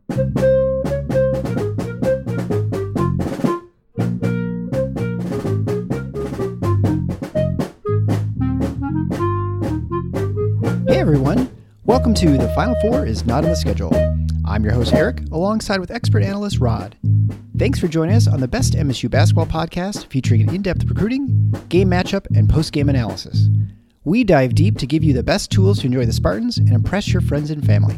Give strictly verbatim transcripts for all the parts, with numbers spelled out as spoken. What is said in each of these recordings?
Hey everyone, welcome to The Final Four is Not on the Schedule. I'm your host Eric, alongside with expert analyst Rod. Thanks for joining us on the best M S U basketball podcast featuring in-depth recruiting, game matchup, and post-game analysis. We dive deep to give you the best tools to enjoy the Spartans and impress your friends and family.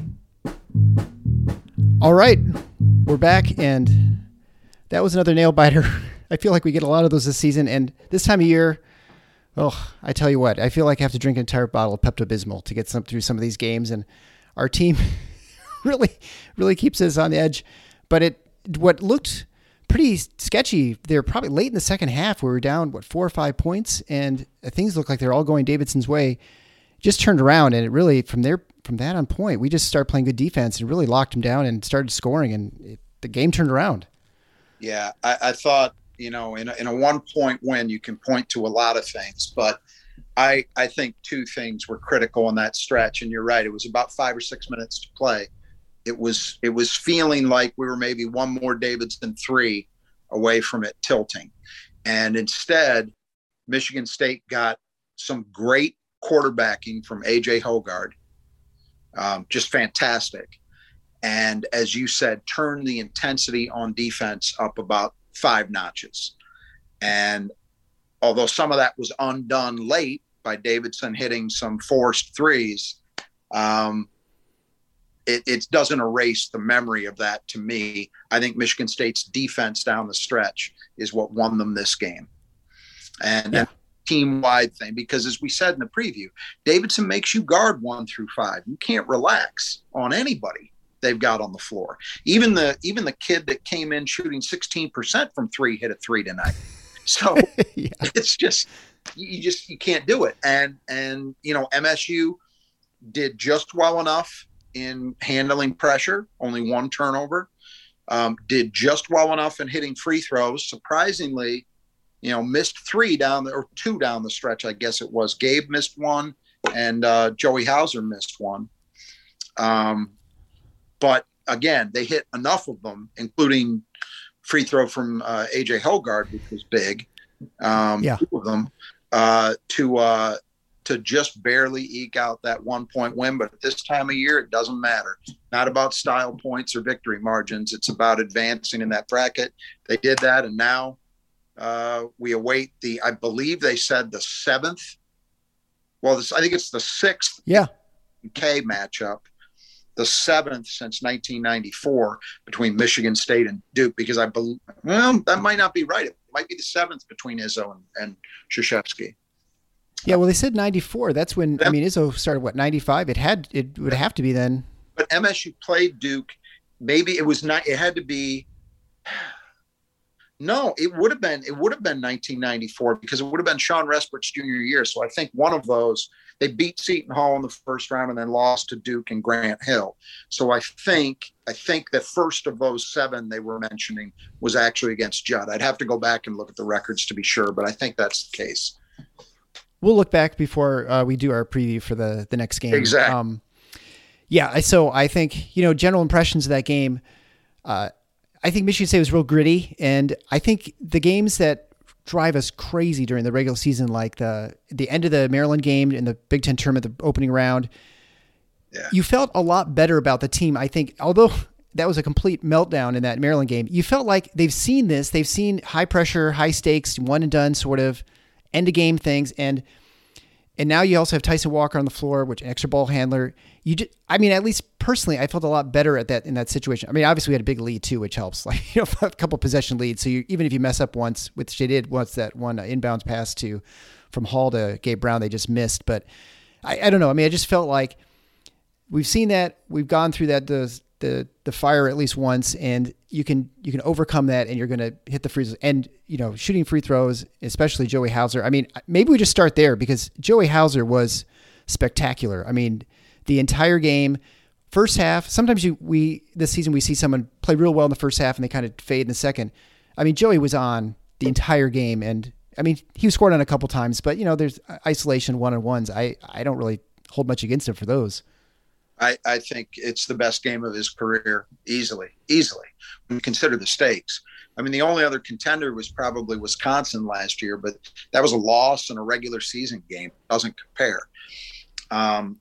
All right, we're back, and that was another nail biter. I feel like we get a lot of those this season, and this time of year, oh, I tell you what, I feel like I have to drink an entire bottle of Pepto-Bismol to get some through some of these games, and our team really, really keeps us on the edge. But it, what looked pretty sketchy, they're probably late in the second half. We were down, what, four or five points, and things looked like they're all going Davidson's way. Just turned around, and it really, from there, from that on point, we just started playing good defense and really locked them down and started scoring, and it, the game turned around. Yeah, I, I thought, you know, in a, in a one-point win, you can point to a lot of things, but I I think two things were critical in that stretch, and you're right. It was about five or six minutes to play. It was it was feeling like we were maybe one more Davidson three away from it tilting, and instead, Michigan State got some great quarterbacking from A J Hoggard, um, just fantastic. And as you said, turn the intensity on defense up about five notches. And although some of that was undone late by Davidson hitting some forced threes, um, it, it doesn't erase the memory of that to me. I think Michigan State's defense down the stretch is what won them this game. And yeah. Team-wide thing, because as we said in the preview, Davidson makes you guard one through five. You can't relax on anybody they've got on the floor. Even the even the kid that came in shooting sixteen percent from three hit a three tonight. So yeah. It's just you just you can't do it. And and you know, M S U did just well enough in handling pressure, only one turnover. Um, did just well enough in hitting free throws. Surprisingly, you know, missed three down the, or two down the stretch, I guess it was. Gabe missed one, and uh, Joey Hauser missed one. Um, but again, they hit enough of them, including free throw from uh, A J Hoggard, which was big. Um, yeah. Two of them uh, to uh, to just barely eke out that one point win. But at this time of year, it doesn't matter. Not about style points or victory margins. It's about advancing in that bracket. They did that, and now. Uh, we await the, I believe they said the seventh. Well, this, I think it's the sixth. Yeah. K matchup, the seventh since nineteen ninety-four between Michigan State and Duke, because I believe, well, that might not be right. It might be the seventh between Izzo and, and Krzyzewski. Yeah. Well, they said ninety-four. That's when, I mean, Izzo started what, ninety-five? It had, it would have to be then. But M S U played Duke. Maybe it was not, it had to be, No, it would have been it would have been nineteen ninety-four, because it would have been Sean Respirt's junior year. So I think one of those, they beat Seton Hall in the first round and then lost to Duke and Grant Hill. So I think I think the first of those seven they were mentioning was actually against Judd. I'd have to go back and look at the records to be sure, but I think that's the case. We'll look back before uh, we do our preview for the the next game. Exactly. Um, yeah. So I think, you know, general impressions of that game. Uh, I think Michigan State was real gritty, and I think the games that drive us crazy during the regular season, like the the end of the Maryland game in the Big Ten tournament, the opening round, yeah. You felt a lot better about the team. I think, although that was a complete meltdown in that Maryland game, you felt like they've seen this, they've seen high pressure, high stakes, one and done sort of end of game things, and and now you also have Tyson Walker on the floor, which an extra ball handler. You just, I mean, at least personally, I felt a lot better at that in that situation. I mean, obviously we had a big lead too, which helps. Like, you know, a couple possession leads. So you, even if you mess up once, which they did once, that one uh, inbounds pass to from Hall to Gabe Brown, they just missed. But I, I don't know. I mean, I just felt like we've seen that, we've gone through that the the the fire at least once, and you can you can overcome that, and you're going to hit the free and you know shooting free throws, especially Joey Hauser. I mean, maybe we just start there, because Joey Hauser was spectacular. I mean, the entire game, first half. Sometimes you we this season we see someone play real well in the first half and they kind of fade in the second. I mean, Joey was on the entire game, and I mean he was scored on a couple times, but you know there's isolation one on ones. I I don't really hold much against him for those. I, I think it's the best game of his career, easily, easily, when you consider the stakes. I mean, the only other contender was probably Wisconsin last year, but that was a loss in a regular season game. Doesn't compare. Um,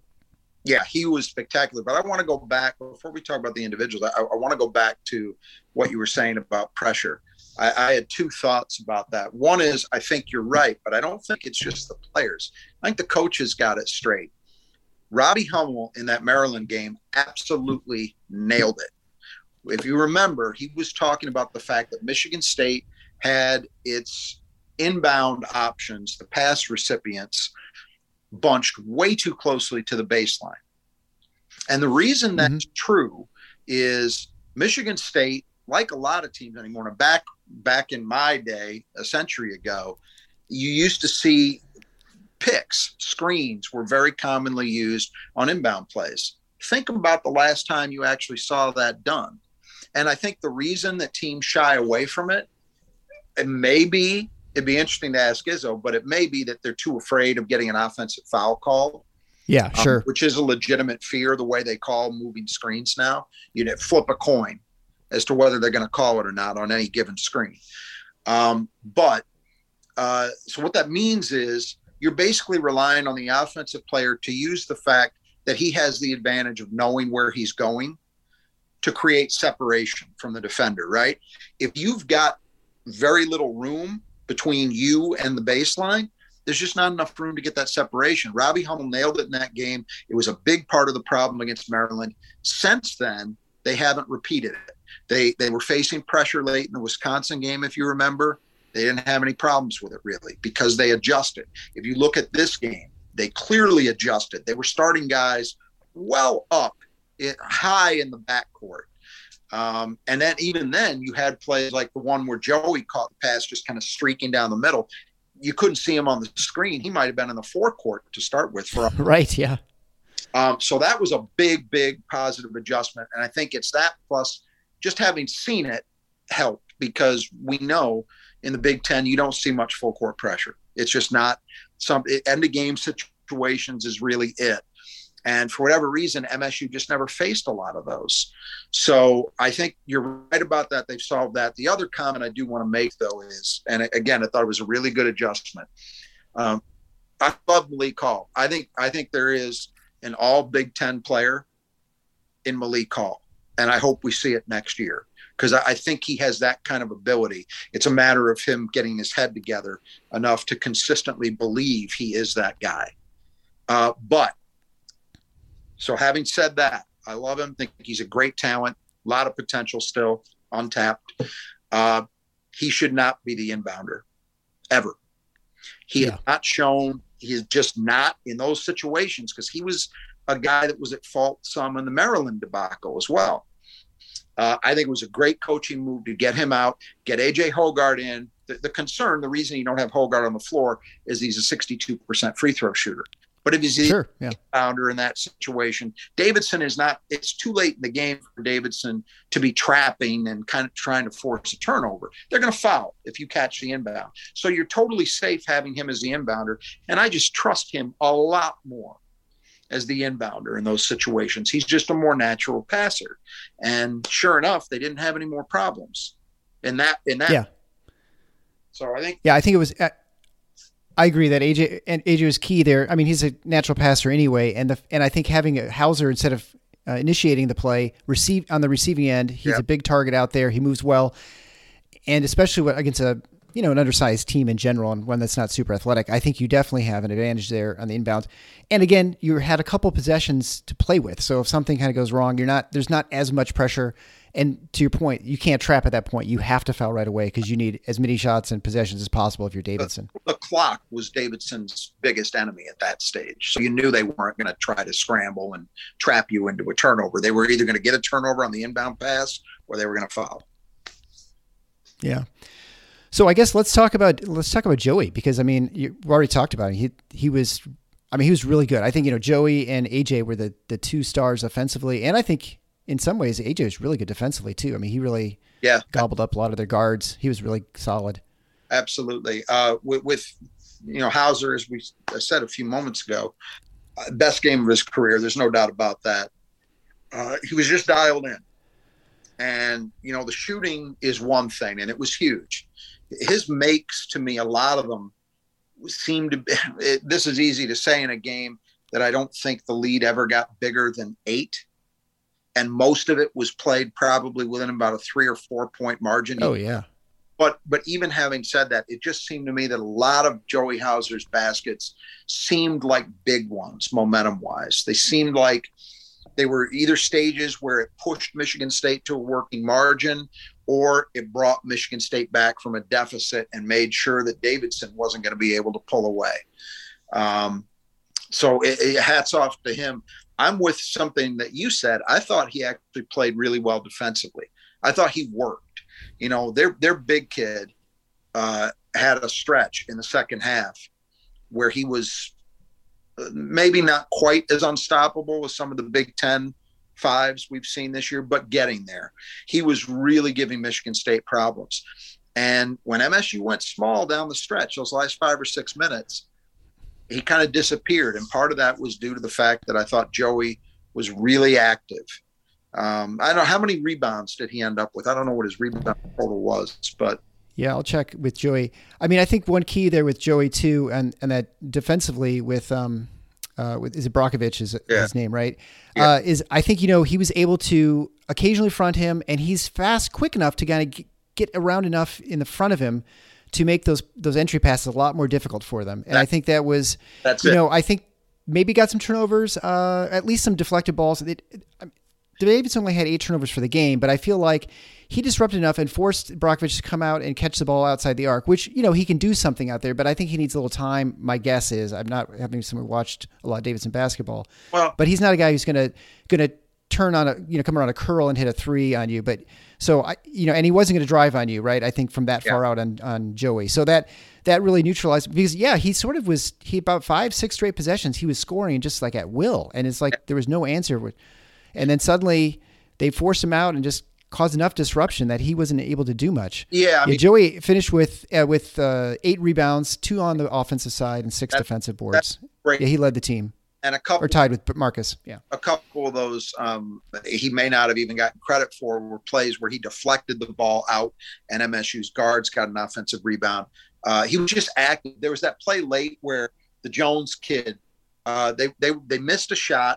yeah, he was spectacular. But I want to go back, before we talk about the individuals, I, I want to go back to what you were saying about pressure. I, I had two thoughts about that. One is, I think you're right, but I don't think it's just the players. I think the coaches got it straight. Robbie Hummel in that Maryland game absolutely nailed it. If you remember, he was talking about the fact that Michigan State had its inbound options, the pass recipients, bunched way too closely to the baseline. And the reason that's mm-hmm. true is Michigan State, like a lot of teams anymore, back back in my day, a century ago, you used to see picks, screens were very commonly used on inbound plays. Think about the last time you actually saw that done. And I think the reason that teams shy away from it, it may be, it'd be interesting to ask Izzo, but it may be that they're too afraid of getting an offensive foul called. Yeah, sure. Um, which is a legitimate fear, the way they call moving screens now. You know, flip a coin as to whether they're going to call it or not on any given screen. Um, but uh, so what that means is, you're basically relying on the offensive player to use the fact that he has the advantage of knowing where he's going to create separation from the defender, right? If you've got very little room between you and the baseline, there's just not enough room to get that separation. Robbie Hummel nailed it in that game. It was a big part of the problem against Maryland. Since then, they haven't repeated it. They, they were facing pressure late in the Wisconsin game, if you remember. They didn't have any problems with it, really, because they adjusted. If you look at this game, they clearly adjusted. They were starting guys well up, in, high in the backcourt. Um, and then even then, you had plays like the one where Joey caught the pass just kind of streaking down the middle. You couldn't see him on the screen. He might have been in the forecourt to start with. For Right, yeah. Um, so that was a big, big positive adjustment. And I think it's that plus just having seen it helped, because we know – in the Big Ten, you don't see much full court pressure. It's just not some end of game situations is really it. And for whatever reason, M S U just never faced a lot of those. So I think you're right about that. They've solved that. The other comment I do want to make, though, is, and again, I thought it was a really good adjustment. Um, I love Malik Hall. I think, I think there is an all Big Ten player in Malik Hall, and I hope we see it next year, because I think he has that kind of ability. It's a matter of him getting his head together enough to consistently believe he is that guy. Uh, but so having said that, I love him. Think he's a great talent, a lot of potential still untapped. Uh, he should not be the inbounder ever. He yeah. has not shown, he is just not in those situations, because he was a guy that was at fault some in the Maryland debacle as well. Uh, I think it was a great coaching move to get him out, get A J Hoggard in. The, the concern, the reason you don't have Hoggard on the floor is he's a sixty-two percent free throw shooter. But if he's a sure, yeah. founder in that situation, Davidson is not, it's too late in the game for Davidson to be trapping and kind of trying to force a turnover. They're going to foul if you catch the inbound. So you're totally safe having him as the inbounder. And I just trust him a lot more as the inbounder in those situations. He's just a more natural passer. And sure enough, they didn't have any more problems in that, in that. Yeah. So I think, yeah, I think it was, uh, I agree that A J and A J was key there. I mean, he's a natural passer anyway. And the, and I think having a Hauser instead of uh, initiating the play, receive on the receiving end, he's yeah. a big target out there. He moves well. And especially against a, you know, an undersized team in general, and one that's not super athletic, I think you definitely have an advantage there on the inbound. And again, you had a couple possessions to play with. So if something kind of goes wrong, you're not, there's not as much pressure. And to your point, you can't trap at that point. You have to foul right away, because you need as many shots and possessions as possible if you're Davidson. The, the clock was Davidson's biggest enemy at that stage. So you knew they weren't going to try to scramble and trap you into a turnover. They were either going to get a turnover on the inbound pass or they were going to foul. Yeah. So I guess let's talk about let's talk about Joey, because I mean, you already talked about it. He he was, I mean, he was really good. I think, you know, Joey and A J were the the two stars offensively, and I think in some ways A J was really good defensively too. I mean, he really yeah gobbled up a lot of their guards. He was really solid. Absolutely. Uh, with, with you know Hauser, as we said a few moments ago, best game of his career. There's no doubt about that. Uh, he was just dialed in. And, you know, the shooting is one thing, and it was huge. His makes, to me, a lot of them seemed to be, it, this is easy to say in a game that I don't think the lead ever got bigger than eight. And most of it was played probably within about a three or four point margin. Oh, yeah. But but even having said that, it just seemed to me that a lot of Joey Hauser's baskets seemed like big ones, momentum-wise. They seemed like they were either stages where it pushed Michigan State to a working margin, or it brought Michigan State back from a deficit and made sure that Davidson wasn't going to be able to pull away. Um, so it, it, hats off to him. I'm with something that you said. I thought he actually played really well defensively. I thought he worked. You know, their their big kid uh, had a stretch in the second half where he was maybe not quite as unstoppable as some of the Big Ten fives we've seen this year, but getting there. He was really giving Michigan State problems. And when M S U went small down the stretch, those last five or six minutes, he kind of disappeared. And part of that was due to the fact that I thought Joey was really active. Um, I don't know, how many rebounds did he end up with? I don't know what his rebound total was, but yeah, I'll check with Joey. I mean, I think one key there with Joey too, and, and that defensively with, um, uh, with, is it Brockovich is yeah. his name, right? Yeah. Uh, is I think, you know, he was able to occasionally front him, and he's fast, quick enough to kind of get around enough in the front of him to make those, those entry passes a lot more difficult for them. And that, I think that was, that's you it. know, I think maybe got some turnovers, uh, at least some deflected balls. It, it, Davidson only had eight turnovers for the game, but I feel like he disrupted enough and forced Brockovich to come out and catch the ball outside the arc, which, you know, he can do something out there, but I think he needs a little time. My guess is, I'm not having someone watched a lot of Davidson basketball, well, but he's not a guy who's going to, going to turn on a, you know, come around a curl and hit a three on you. But so I, you know, and he wasn't going to drive on you, right? I think from that yeah. far out on, on Joey. So that, that really neutralized, because yeah, he sort of was, he about five, six straight possessions, he was scoring just like at will. And it's like, there was no answer with, and then suddenly they forced him out and just caused enough disruption that he wasn't able to do much. Yeah, I mean, yeah Joey finished with uh, with uh, eight rebounds, two on the offensive side, and six that, defensive boards. Great. Yeah, he led the team. And a couple, or tied with Marcus. Yeah, a couple of those um, he may not have even gotten credit for were plays where he deflected the ball out, and M S U's guards got an offensive rebound. Uh, he was just active. There was that play late where the Jones kid, uh, they they they missed a shot.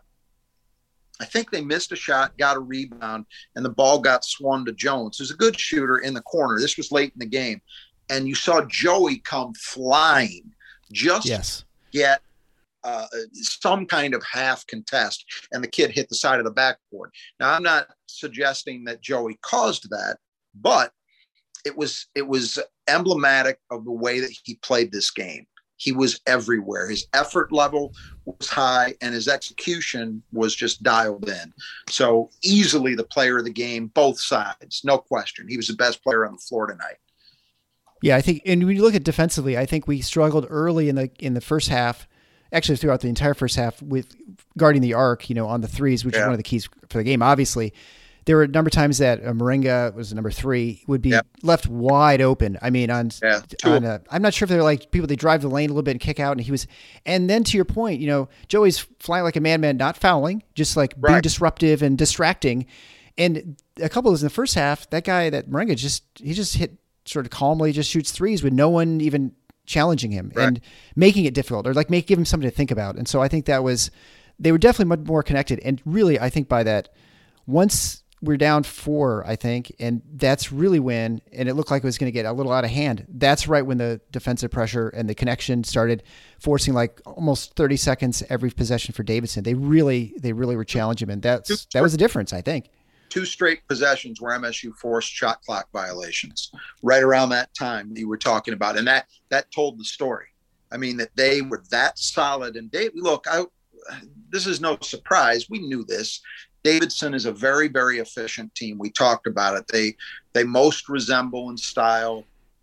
I think they missed a shot, got a rebound, and the ball got swung to Jones, who's a good shooter in the corner. This was late in the game. And you saw Joey come flying just yes. to get uh, some kind of half contest, and the kid hit the side of the backboard. Now, I'm not suggesting that Joey caused that, but it was it was emblematic of the way that he played this game. He was everywhere. His effort level was high, and his execution was just dialed in. So easily the player of the game, both sides, no question. He was the best player on the floor tonight. Yeah, I think, and when you look at defensively, I think we struggled early in the in the first half, actually throughout the entire first half, with guarding the arc, you know, on the threes, which yeah. is one of the keys for the game, obviously. There were a number of times that uh, Moringa was number three would be yep. left wide open. I mean, on, yeah, on a, I'm not sure if they're like people, they drive the lane a little bit and kick out. And he was, and then to your point, you know, Joey's flying like a madman, not fouling, just like right. being disruptive and distracting. And a couple of those in the first half, that guy, that Moringa just, he just hit sort of calmly, just shoots threes with no one even challenging him right. and making it difficult, or like make, give him something to think about. And so I think that was, they were definitely much more connected. And really, I think by that, once we're down four, I think, and that's really when, and it looked like it was going to get a little out of hand. That's right when the defensive pressure and the connection started forcing like almost thirty seconds every possession for Davidson. They really, they really were challenging him, and that's that was the difference, I think. Two straight possessions where M S U forced shot clock violations right around that time you were talking about, and that that told the story. I mean, that they were that solid. And Dave, look, I this is no surprise. We knew this. Davidson is a very, very efficient team. We talked about it. They they most resemble in style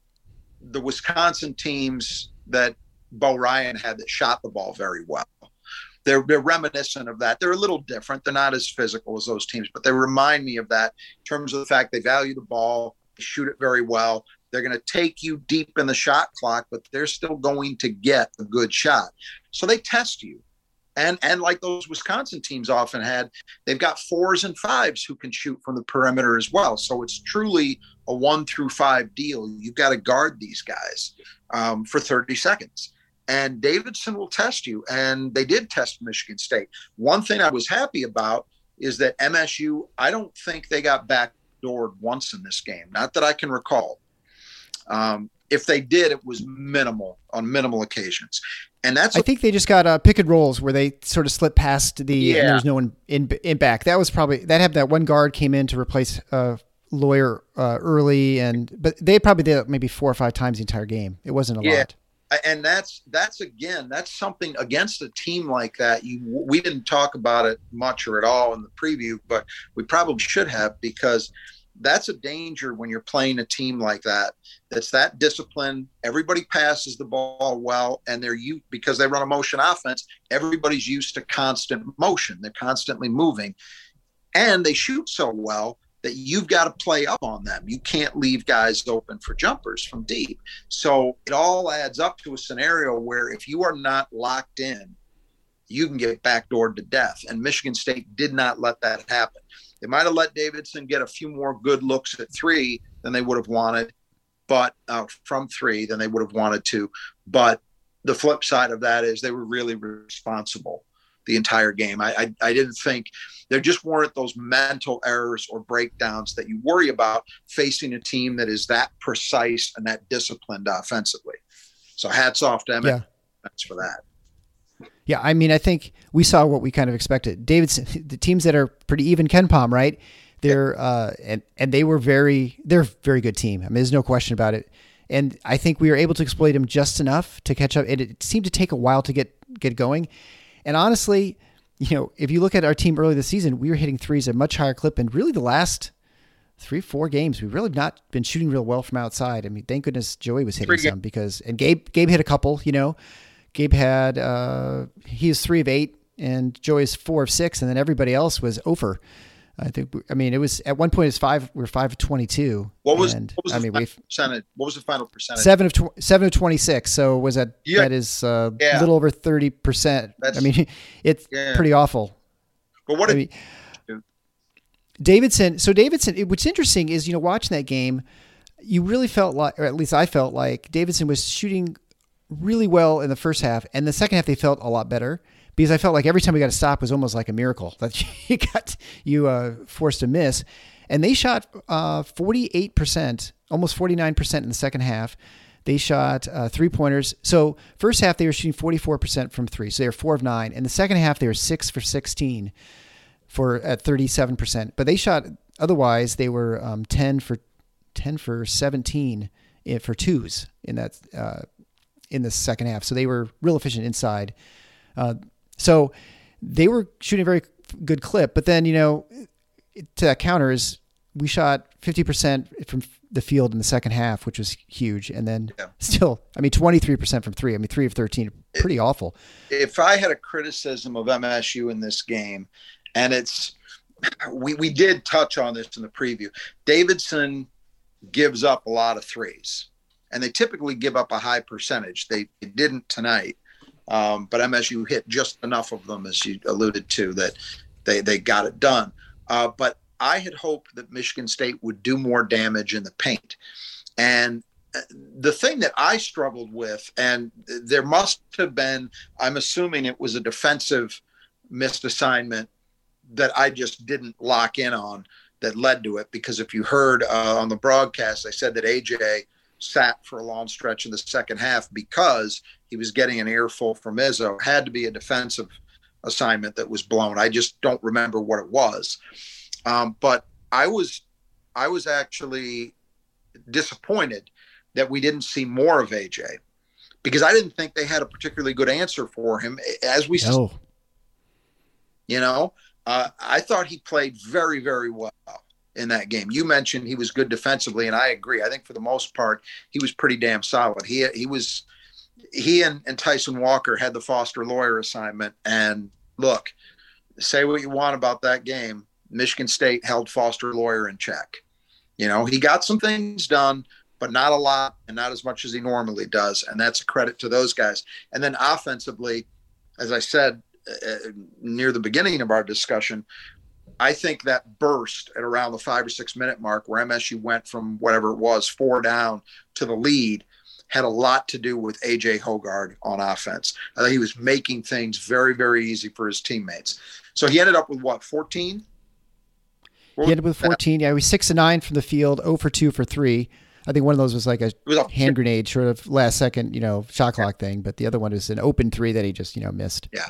the Wisconsin teams that Bo Ryan had that shot the ball very well. They're, they're reminiscent of that. They're a little different. They're not as physical as those teams, but they remind me of that in terms of the fact they value the ball, they shoot it very well. They're going to take you deep in the shot clock, but they're still going to get a good shot. So they test you. And and like those Wisconsin teams often had, they've got fours and fives who can shoot from the perimeter as well. So it's truly a one through five deal. You've got to guard these guys um, for thirty seconds. And Davidson will test you. And they did test Michigan State. One thing I was happy about is that M S U, I don't think they got backdoored once in this game. Not that I can recall. Um, if they did, it was minimal on minimal occasions. And that's, I think they just got uh, pick and rolls where they sort of slipped past the, yeah. and there was no one in, in back. That was probably, that had that one guard came in to replace uh Lawyer uh, early, and, but they probably did it maybe four or five times the entire game. It wasn't a yeah. lot. And that's, that's again, that's something against a team like that. You, we didn't talk about it much or at all in the preview, but we probably should have, because that's a danger when you're playing a team like that. That's that disciplined. Everybody passes the ball well, and they're you because they run a motion offense. Everybody's used to constant motion. They're constantly moving, and they shoot so well that you've got to play up on them. You can't leave guys open for jumpers from deep. So it all adds up to a scenario where if you are not locked in, you can get backdoored to death. And Michigan State did not let that happen. They might have let Davidson get a few more good looks at three than they would have wanted, but uh, from three than they would have wanted to. But the flip side of that is they were really responsible the entire game. I, I, I didn't think there just weren't those mental errors or breakdowns that you worry about facing a team that is that precise and that disciplined offensively. So hats off to Emmett. Yeah. Thanks for that. Yeah, I mean, I think we saw what we kind of expected. Davidson, the teams that are pretty even KenPom, right? They're uh, and and they were very, they're a very good team. I mean, there's no question about it. And I think we were able to exploit them just enough to catch up. It, it seemed to take a while to get get going. And honestly, you know, if you look at our team early this season, we were hitting threes at a much higher clip. And really, the last three, four games, we've really not been shooting real well from outside. I mean, thank goodness Joey was hitting some because, and Gabe Gabe hit a couple. You know, Gabe had uh, he was three of eight, and Joey's four of six, and then everybody else was over. I think. I mean, it was at one point. It's five. We were five of twenty-two. What was? And, what was I the mean, final we've percentage? What was the final percentage? Seven of tw- seven of twenty-six. So was that Yeah. that is uh, Yeah. a little over thirty percent. That's- I mean, it's Yeah. pretty awful. But what I did mean, Davidson. So Davidson. It, what's interesting is, you know, watching that game, you really felt like, or at least I felt like, Davidson was shooting really well in the first half, and the second half they felt a lot better. Because I felt like every time we got a stop was almost like a miracle that you got you uh, forced to miss, and they shot uh, forty-eight percent, almost forty-nine percent in the second half. They shot uh, three pointers. So first half they were shooting forty-four percent from three, so they were four of nine. In the second half they were six for sixteen for at thirty-seven percent. But they shot otherwise they were um, ten for ten for seventeen in, for twos in that uh, in the second half. So they were real efficient inside. Uh, So they were shooting a very good clip, but then, you know, to that counter is we shot fifty percent from the field in the second half, which was huge. And then Yeah. still, I mean, twenty-three percent from three. I mean, three of thirteen, pretty awful. If I had a criticism of M S U in this game, and it's, we, we did touch on this in the preview, Davidson gives up a lot of threes, and they typically give up a high percentage. They, they didn't tonight. Um, but M S U hit just enough of them, as you alluded to, that they, they got it done. Uh, but I had hoped that Michigan State would do more damage in the paint. And the thing that I struggled with, and there must have been, I'm assuming it was a defensive missed assignment that I just didn't lock in on that led to it. Because if you heard uh, on the broadcast, I said that A J sat for a long stretch in the second half because he was getting an earful from Izzo. Had to be a defensive assignment that was blown. I just don't remember what it was. Um, but I was, I was actually disappointed that we didn't see more of A J, because I didn't think they had a particularly good answer for him. As we, No. you know, uh, I thought he played very, very well in that game. You mentioned he was good defensively, and I agree. I think for the most part, he was pretty damn solid. He he was he and, and Tyson Walker had the Foster Lawyer assignment. And look, say what you want about that game, Michigan State held Foster Lawyer in check. You know, he got some things done, but not a lot, and not as much as he normally does. And that's a credit to those guys. And then offensively, as I said, uh, near the beginning of our discussion, I think that burst at around the five or six minute mark where M S U went from whatever it was, four down to the lead, had a lot to do with A J Hoggard on offense. I think he was making things very, very easy for his teammates. So he ended up with what, fourteen? He ended up with fourteen. Yeah, he was six and nine from the field, zero for two for three. I think one of those was like a, was a hand grenade, sort of last second, you know, shot clock thing. But the other one was an open three that he just, you know, missed. Yeah.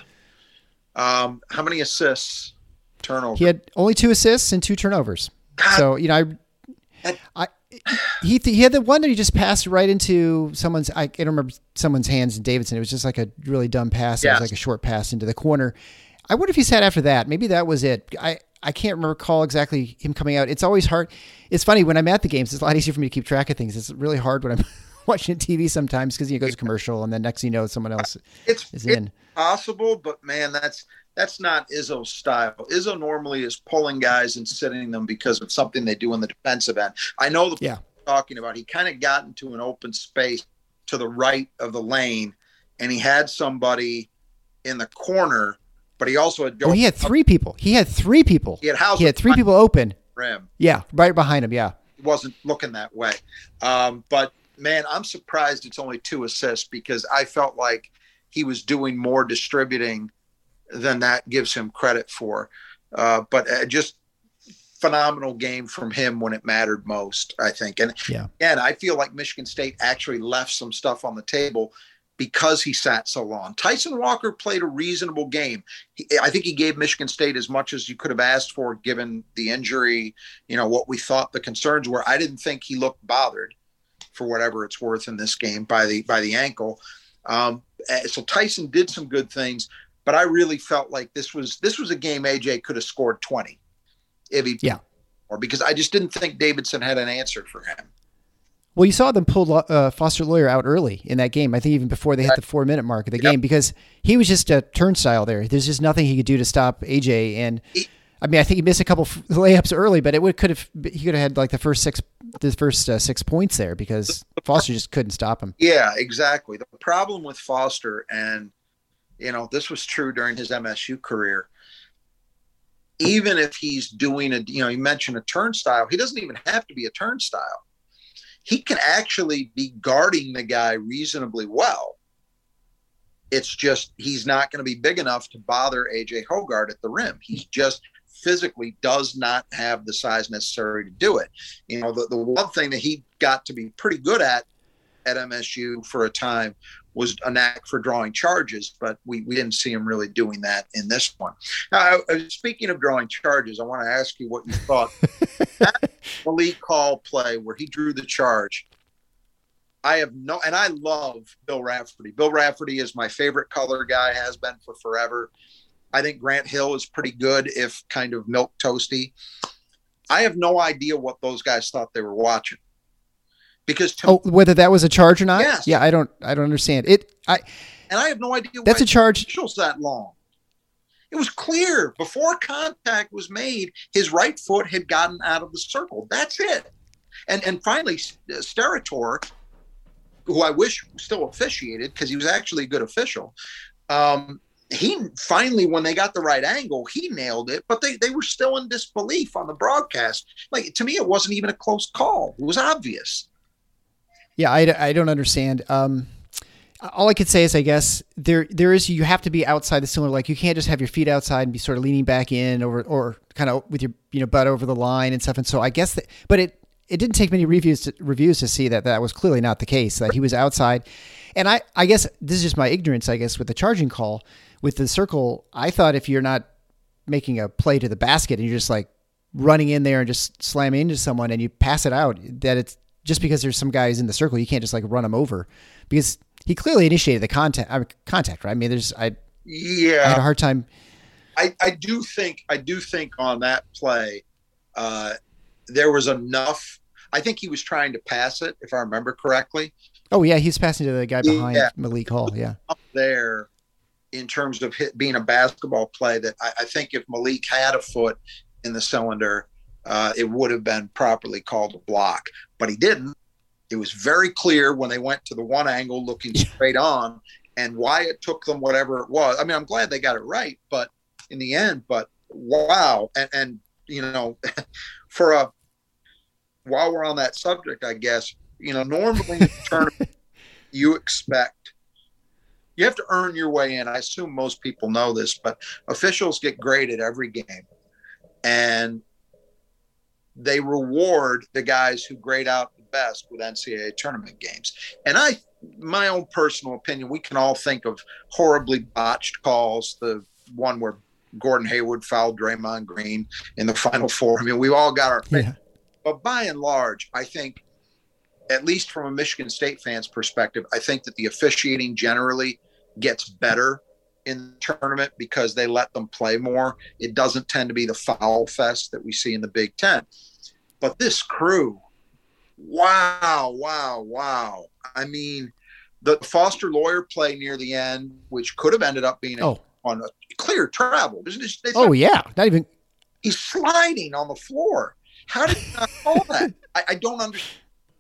Um, how many assists, turnovers? He had only two assists and two turnovers. God. So, you know, I, I, he, he had the one that he just passed right into someone's, I can't remember someone's hands in Davidson. It was just like a really dumb pass. Yes. It was like a short pass into the corner. I wonder if he sat after that. Maybe that was it. I, I can't recall exactly him coming out. It's always hard. It's funny when I'm at the games, it's a lot easier for me to keep track of things. It's really hard when I'm watching T V sometimes because you know, it goes to commercial and then next thing you know, someone else it's, is it's in. Possible, but man, that's that's not Izzo's style. Izzo normally is pulling guys and sitting them because of something they do in the defensive end. I know the yeah. talking about. He kind of got into an open space to the right of the lane, and he had somebody in the corner. But he also had. Oh, he had three people. He had three people. He had, house he had three people open. Rim. Yeah, right behind him. Yeah, he wasn't looking that way. Um, but man, I'm surprised it's only two assists because I felt like he was doing more distributing than that gives him credit for. Uh, but uh, just phenomenal game from him when it mattered most, I think. And yeah, and I feel like Michigan State actually left some stuff on the table because he sat so long. Tyson Walker played a reasonable game. He, I think he gave Michigan State as much as you could have asked for, given the injury, you know, what we thought the concerns were. I didn't think he looked bothered, for whatever it's worth, in this game by the by the ankle. Um, so Tyson did some good things, but I really felt like this was this was a game A J could have scored twenty if he yeah, or because I just didn't think Davidson had an answer for him. Well, you saw them pull uh, Foster Loyer out early in that game. I think even before they hit the four minute mark of the yep. game, because he was just a turnstile there. There's just nothing he could do to stop A J. And he, I mean, I think he missed a couple layups early, but it would could have he could have had like the first six the first uh, six points there because Foster just couldn't stop him. Yeah, exactly. The problem with Foster, and you know, this was true during his M S U career. Even if he's doing a, you know, you mentioned a turnstile, he doesn't even have to be a turnstile. He can actually be guarding the guy reasonably well. It's just he's not going to be big enough to bother A J Hoggard at the rim. He's just physically does not have the size necessary to do it. You know, the, the one thing that he got to be pretty good at at M S U for a time was a knack for drawing charges, but we, we didn't see him really doing that in this one. Now, speaking of drawing charges, I want to ask you what you thought. That Malik Hall play where he drew the charge, I have no, and I love Bill Rafferty. Bill Rafferty is my favorite color guy, has been for forever. I think Grant Hill is pretty good, if kind of milk toasty. I have no idea what those guys thought they were watching. Because to oh, whether that was a charge or not? Yes. Yeah, I don't I don't understand. It I and I have no idea that's why a charge. It was that long. It was clear before contact was made, his right foot had gotten out of the circle. That's it. And and finally, Sterator, who I wish still officiated because he was actually a good official, um, he finally, when they got the right angle, he nailed it. But they they were still in disbelief on the broadcast. Like, to me, it wasn't even a close call. It was obvious. Yeah, I, I don't understand. Um, all I could say is, I guess there there is you have to be outside the cylinder. Like, you can't just have your feet outside and be sort of leaning back in or or kind of with your you know butt over the line and stuff. And so I guess that, but it it didn't take many reviews to, reviews to see that that was clearly not the case. That he was outside, and I I guess this is just my ignorance. I guess with the charging call with the circle, I thought if you're not making a play to the basket and you're just like running in there and just slamming into someone and you pass it out, that it's just because there's some guys in the circle, you can't just like run them over, because he clearly initiated the contact. I mean, contact, right? I mean, there's I yeah, I had a hard time. I, I do think I do think on that play, uh, there was enough. I think he was trying to pass it, if I remember correctly. Oh yeah, he's passing to the guy behind yeah. Malik Hall. Yeah, up there in terms of hit, being a basketball play, that I, I think if Malik had a foot in the cylinder, Uh, it would have been properly called a block, but he didn't. It was very clear when they went to the one angle looking straight on, and why it took them whatever it was. I mean, I'm glad they got it right, but in the end, but wow. And, and you know, for a, while we're on that subject, I guess, you know, normally in the tournament, you expect, you have to earn your way in. I assume most people know this, but officials get graded every game, and they reward the guys who grade out the best with N C double A tournament games. And I, my own personal opinion, we can all think of horribly botched calls. The one where Gordon Hayward fouled Draymond Green in the Final Four. I mean, we've all got our, yeah. But by and large, I think, at least from a Michigan State fan's perspective, I think that the officiating generally gets better in the tournament because they let them play more. It doesn't tend to be the foul fest that we see in the Big Ten. But this crew, wow, wow, wow. I mean, the Foster Lawyer play near the end, which could have ended up being oh. a, on a clear travel. They oh, yeah. Not even. He's sliding on the floor. How did you not call that? I, I don't understand.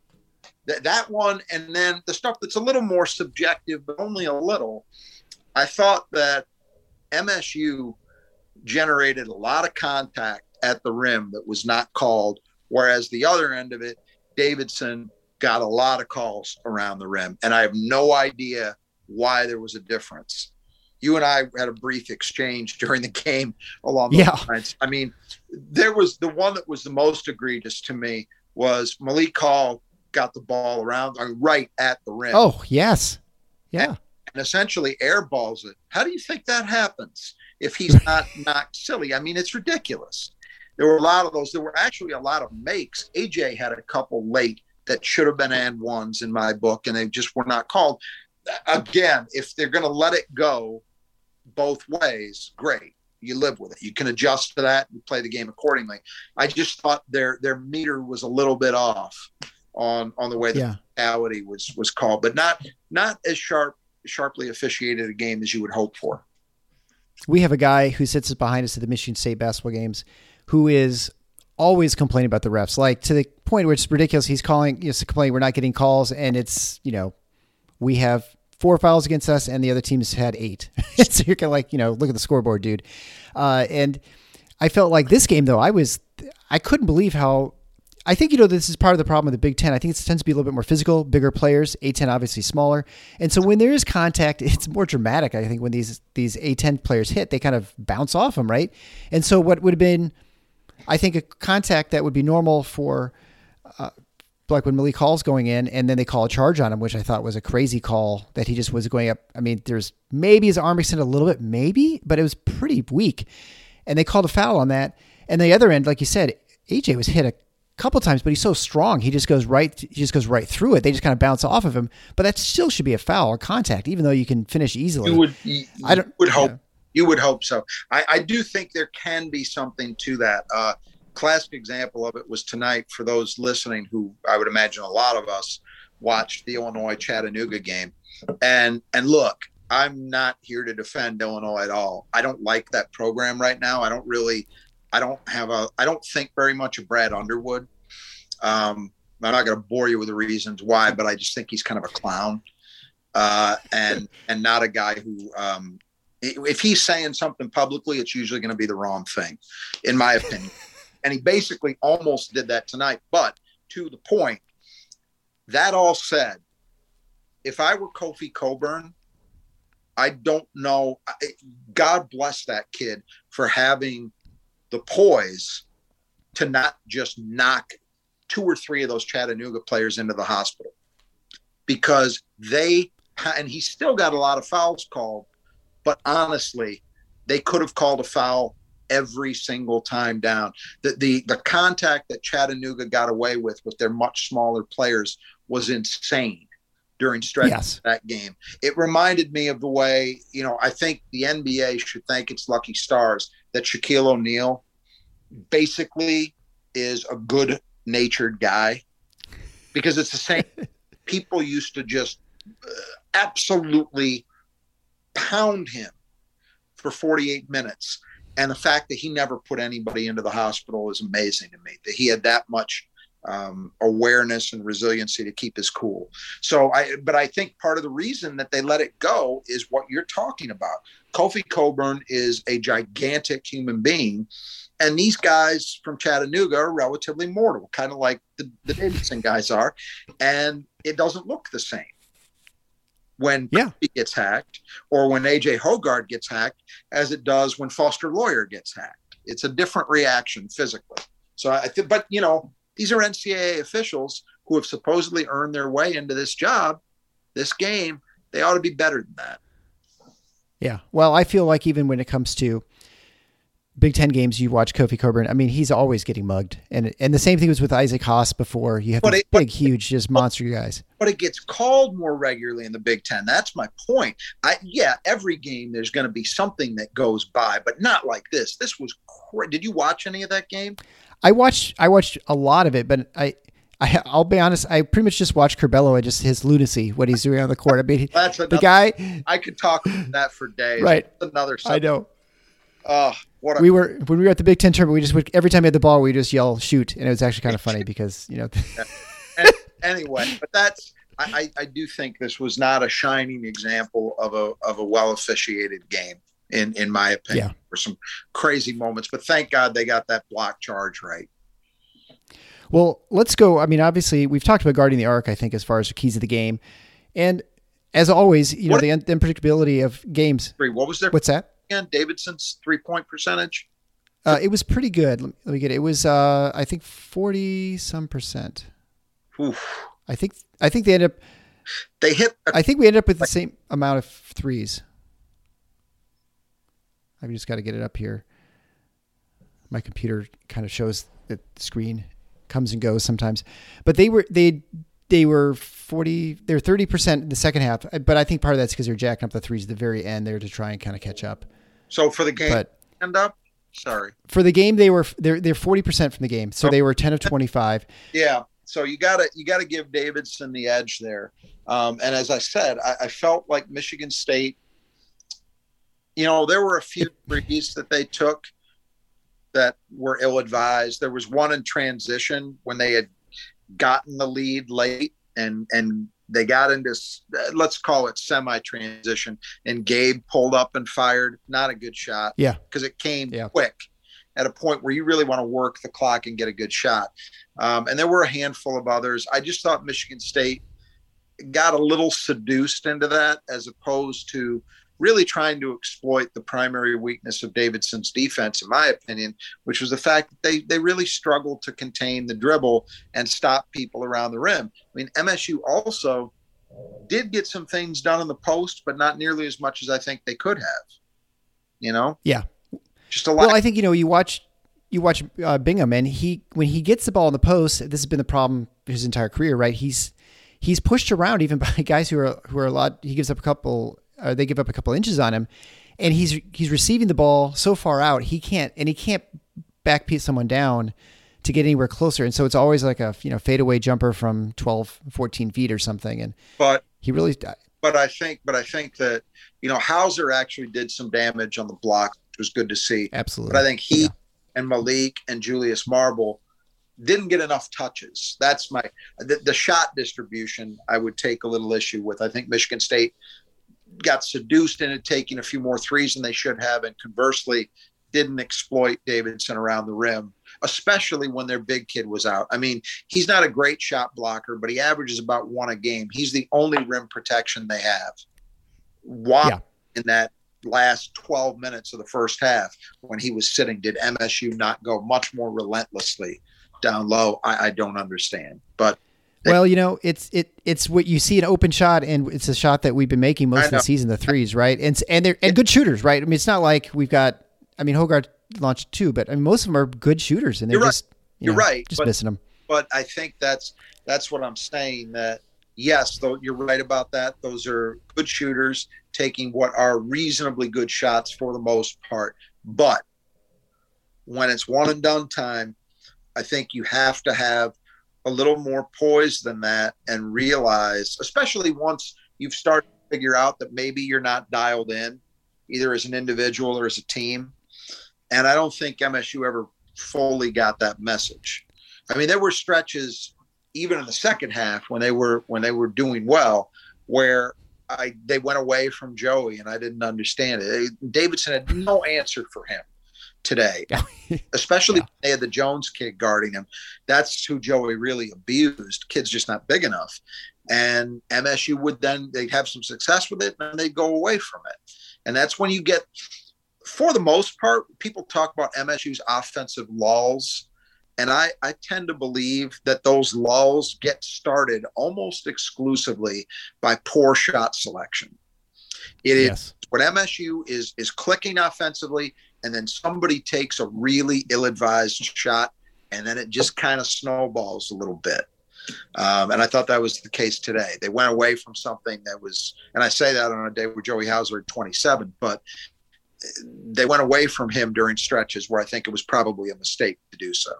That, that one, and then the stuff that's a little more subjective, but only a little. I thought that M S U generated a lot of contact at the rim that was not called, whereas the other end of it, Davidson got a lot of calls around the rim, and I have no idea why there was a difference. You and I had a brief exchange during the game along those yeah. lines. I mean, there was the one that was the most egregious to me was Malik Hall got the ball around uh, right at the rim. Oh, yes. Yeah. And, and essentially airballs it. How do you think that happens if he's not knocked silly? I mean, it's ridiculous. There were a lot of those. There were actually a lot of makes. A J had a couple late that should have been and ones in my book, and they just were not called. Again, if they're going to let it go both ways, great. You live with it. You can adjust to that and play the game accordingly. I just thought their their meter was a little bit off on on the way the yeah. reality was was called, but not not as sharp sharply officiated a game as you would hope for. We have a guy who sits behind us at the Michigan State basketball games who is always complaining about the refs, like to the point where it's ridiculous. He's calling, you know, complaining we're not getting calls, and it's, you know, we have four fouls against us and the other team's had eight. So you're kind of like, you know, look at the scoreboard, dude. Uh, and I felt like this game, though, I was, I couldn't believe how, I think, you know, this is part of the problem with the Big Ten. I think it tends to be a little bit more physical, bigger players, A ten obviously smaller. And so when there is contact, it's more dramatic. I think when these, these A ten players hit, they kind of bounce off them, right? And so what would have been, I think, a contact that would be normal for, uh, like when Malik Hall's going in and then they call a charge on him, which I thought was a crazy call that he just was going up. I mean, there's maybe his arm extended a little bit, maybe, but it was pretty weak. And they called a foul on that. And the other end, like you said, A J was hit a couple times, but he's so strong. He just goes right, he just goes right through it. They just kind of bounce off of him, but that still should be a foul or contact, even though you can finish easily. You would, you I don't would hope, yeah. you would hope so. I, I do think there can be something to that. Uh, Classic example of it was tonight for those listening who I would imagine a lot of us watched the Illinois Chattanooga game. And and look, I'm not here to defend Illinois at all. I don't like that program right now. I don't really, I don't have a, I don't think very much of Brad Underwood. Um, I'm not going to bore you with the reasons why, but I just think he's kind of a clown uh, and and not a guy who, um, if he's saying something publicly, it's usually going to be the wrong thing, in my opinion. And he basically almost did that tonight. But to the point, that all said, if I were Kofi Cockburn, I don't know. God bless that kid for having the poise to not just knock two or three of those Chattanooga players into the hospital, because they, and he still got a lot of fouls called, but honestly, they could have called a foul every single time down. The, the the contact that Chattanooga got away with with their much smaller players was insane during stretches yes. of that game. It reminded me of the way, you know, I think the N B A should thank its lucky stars that Shaquille O'Neal basically is a good-natured guy, because it's the same. People used to just uh, absolutely pound him for forty-eight minutes. And the fact that he never put anybody into the hospital is amazing to me, that he had that much um, awareness and resiliency to keep his cool. So I, but I think part of the reason that they let it go is what you're talking about. Kofi Cockburn is a gigantic human being, and these guys from Chattanooga are relatively mortal, kind of like the, the Davidson guys are, and it doesn't look the same when yeah. Kofi gets hacked or when A J Hoggard gets hacked as it does when Foster Lawyer gets hacked. It's a different reaction physically. So I think, but you know, these are N C double A officials who have supposedly earned their way into this job, this game. They ought to be better than that. Yeah. Well, I feel like even when it comes to Big Ten games, you watch Kofi Cockburn. I mean, he's always getting mugged. And and the same thing was with Isaac Haas before. You have but these it, big, but, huge, just monster guys. But it gets called more regularly in the Big Ten. That's my point. I Yeah, every game there's going to be something that goes by, but not like this. This was cra- Did you watch any of that game? I watched I watched a lot of it, but I, I I'll be honest, I pretty much just watched Curbelo and just his lunacy, what he's doing on the court. I mean, That's the another, guy. I could talk about that for days. Right. That's another subject. I know. Oh, what a, we were when we were at the Big Ten tournament. We just would, every time we had the ball, we just yell shoot, and it was actually kind of funny because you know. and, anyway, but that's I, I do think this was not a shining example of a of a well officiated game. In, in my opinion, yeah. There were some crazy moments, but thank God they got that block charge right. Well, let's go. I mean, obviously, we've talked about guarding the arc, I think, as far as the keys of the game. And as always, you know, what, the un- unpredictability of games. What was their What's that? Again, Davidson's three-point percentage? Uh, it was pretty good. Let me, let me get it. It was, uh, I think, forty-some percent. Oof. I think I think they ended up... They hit... A, I think we ended up with the same amount of threes. I've just got to get it up here. My computer kind of shows the screen comes and goes sometimes, but they were they they were forty. They're thirty percent in the second half, but I think part of that's because they're jacking up the threes at the very end there to try and kind of catch up. So for the game, but end up. Sorry, for the game they were they're they're forty percent from the game, so they were ten of twenty-five. Yeah, so you gotta you gotta give Davidson the edge there. Um, and as I said, I, I felt like Michigan State. You know, there were a few threes that they took that were ill-advised. There was one in transition when they had gotten the lead late and and they got into, let's call it semi-transition, and Gabe pulled up and fired. Not a good shot. Yeah. Because it came yeah. quick at a point where you really want to work the clock and get a good shot. Um, and there were a handful of others. I just thought Michigan State got a little seduced into that as opposed to really trying to exploit the primary weakness of Davidson's defense, in my opinion, which was the fact that they they really struggled to contain the dribble and stop people around the rim. I mean, M S U also did get some things done in the post, but not nearly as much as I think they could have. You know? Yeah. Just a lot. Well, I think, you know, you watch you watch uh, Bingham, and he when he gets the ball in the post, this has been the problem his entire career, right? He's he's pushed around even by guys who are who are a lot. He gives up a couple. Uh, they give up a couple inches on him, and he's he's receiving the ball so far out he can't and he can't backpedal someone down to get anywhere closer, and so it's always like a you know fadeaway jumper from twelve, fourteen feet or something, and but he really. But I think, but I think that you know Hauser actually did some damage on the block, which was good to see. Absolutely, but I think he yeah. and Malik and Julius Marble didn't get enough touches. That's my the, the shot distribution. I would take a little issue with. I think Michigan State got seduced into taking a few more threes than they should have, and conversely didn't exploit Davidson around the rim, especially when their big kid was out. I mean, he's not a great shot blocker, but he averages about one a game. He's the only rim protection they have. Why yeah. in that last twelve minutes of the first half when he was sitting, did M S U not go much more relentlessly down low? I, I don't understand, but well, you know, it's it it's what you see an open shot, and it's a shot that we've been making most of the season, the threes, right? And and they're and good shooters, right? I mean, it's not like we've got. I mean, Hoggard launched two, but I mean, most of them are good shooters, and they're You're just right. you You're know, right, just but, missing them. But I think that's that's what I'm saying. That yes, though you're right about that. Those are good shooters taking what are reasonably good shots for the most part, but when it's one and done time, I think you have to have a little more poise than that and realize, especially once you've started to figure out that maybe you're not dialed in either as an individual or as a team. And I don't think M S U ever fully got that message. I mean, there were stretches even in the second half when they were when they were doing well, where I they went away from Joey and I didn't understand it. Davidson had no answer for him today, especially yeah. when they had the Jones kid guarding him. That's who Joey really abused. Kid's just not big enough. And M S U would then, they'd have some success with it and they'd go away from it. And that's when you get, for the most part, people talk about M S U's offensive lulls. And I, I tend to believe that those lulls get started almost exclusively by poor shot selection. It yes. is when M S U is is clicking offensively, and then somebody takes a really ill-advised shot, and then it just kind of snowballs a little bit. Um, and I thought that was the case today. They went away from something that was, and I say that on a day where Joey Hauser had twenty-seven, but they went away from him during stretches where I think it was probably a mistake to do so.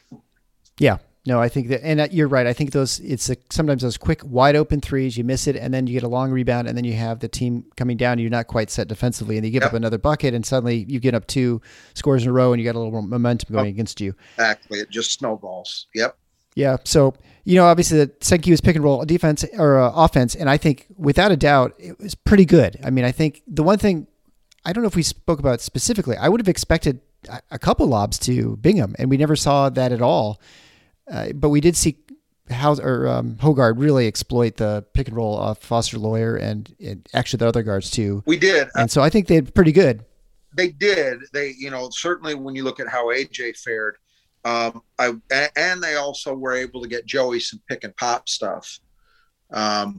Yeah, no, I think that, and you're right. I think those, it's a, sometimes those quick wide open threes, you miss it, and then you get a long rebound, and then you have the team coming down, and you're not quite set defensively, and you give yep. up another bucket, and suddenly you get up two scores in a row, and you got a little more momentum going oh, against you. Exactly. It just snowballs. Yep. Yeah. So, you know, obviously the second key was pick and roll defense or uh, offense. And I think without a doubt, it was pretty good. I mean, I think the one thing, I don't know if we spoke about specifically, I would have expected a, a couple lobs to Bingham, and we never saw that at all. Uh, but we did see House or um, Hoggard really exploit the pick and roll of Foster Loyer and, and actually the other guards too. We did. And so I think they're pretty good. They did. They, you know, certainly when you look at how A J fared, Um, I and they also were able to get Joey some pick and pop stuff. Um,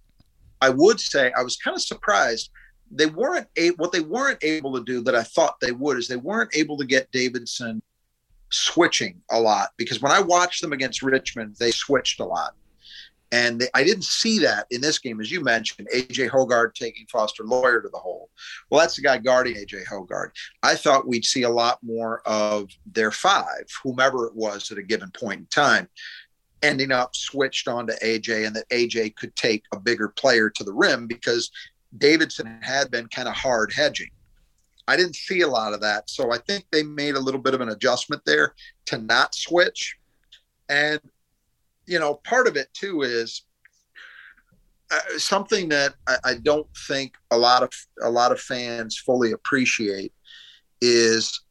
I would say I was kind of surprised they weren't a, what they weren't able to do that I thought they would is they weren't able to get Davidson switching a lot, because when I watched them against Richmond, they switched a lot. And they, I didn't see that in this game, as you mentioned, A J Hoggard taking Foster Loyer to the hole. Well, that's the guy guarding A J Hoggard. I thought we'd see a lot more of their five, whomever it was at a given point in time, ending up switched onto A J, and that A J could take a bigger player to the rim because Davidson had been kind of hard hedging. I didn't see a lot of that. So I think they made a little bit of an adjustment there to not switch. And you know, part of it too is uh, something that I, I don't think a lot of a lot of fans fully appreciate is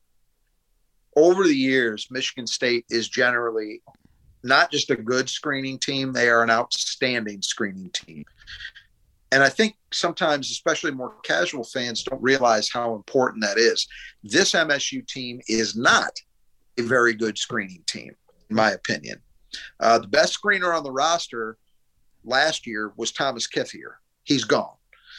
over the years, Michigan State is generally not just a good screening team; they are an outstanding screening team. And I think sometimes, especially more casual fans, don't realize how important that is. This M S U team is not a very good screening team, in my opinion. Uh, the best screener on the roster last year was Thomas Kithier. He's gone.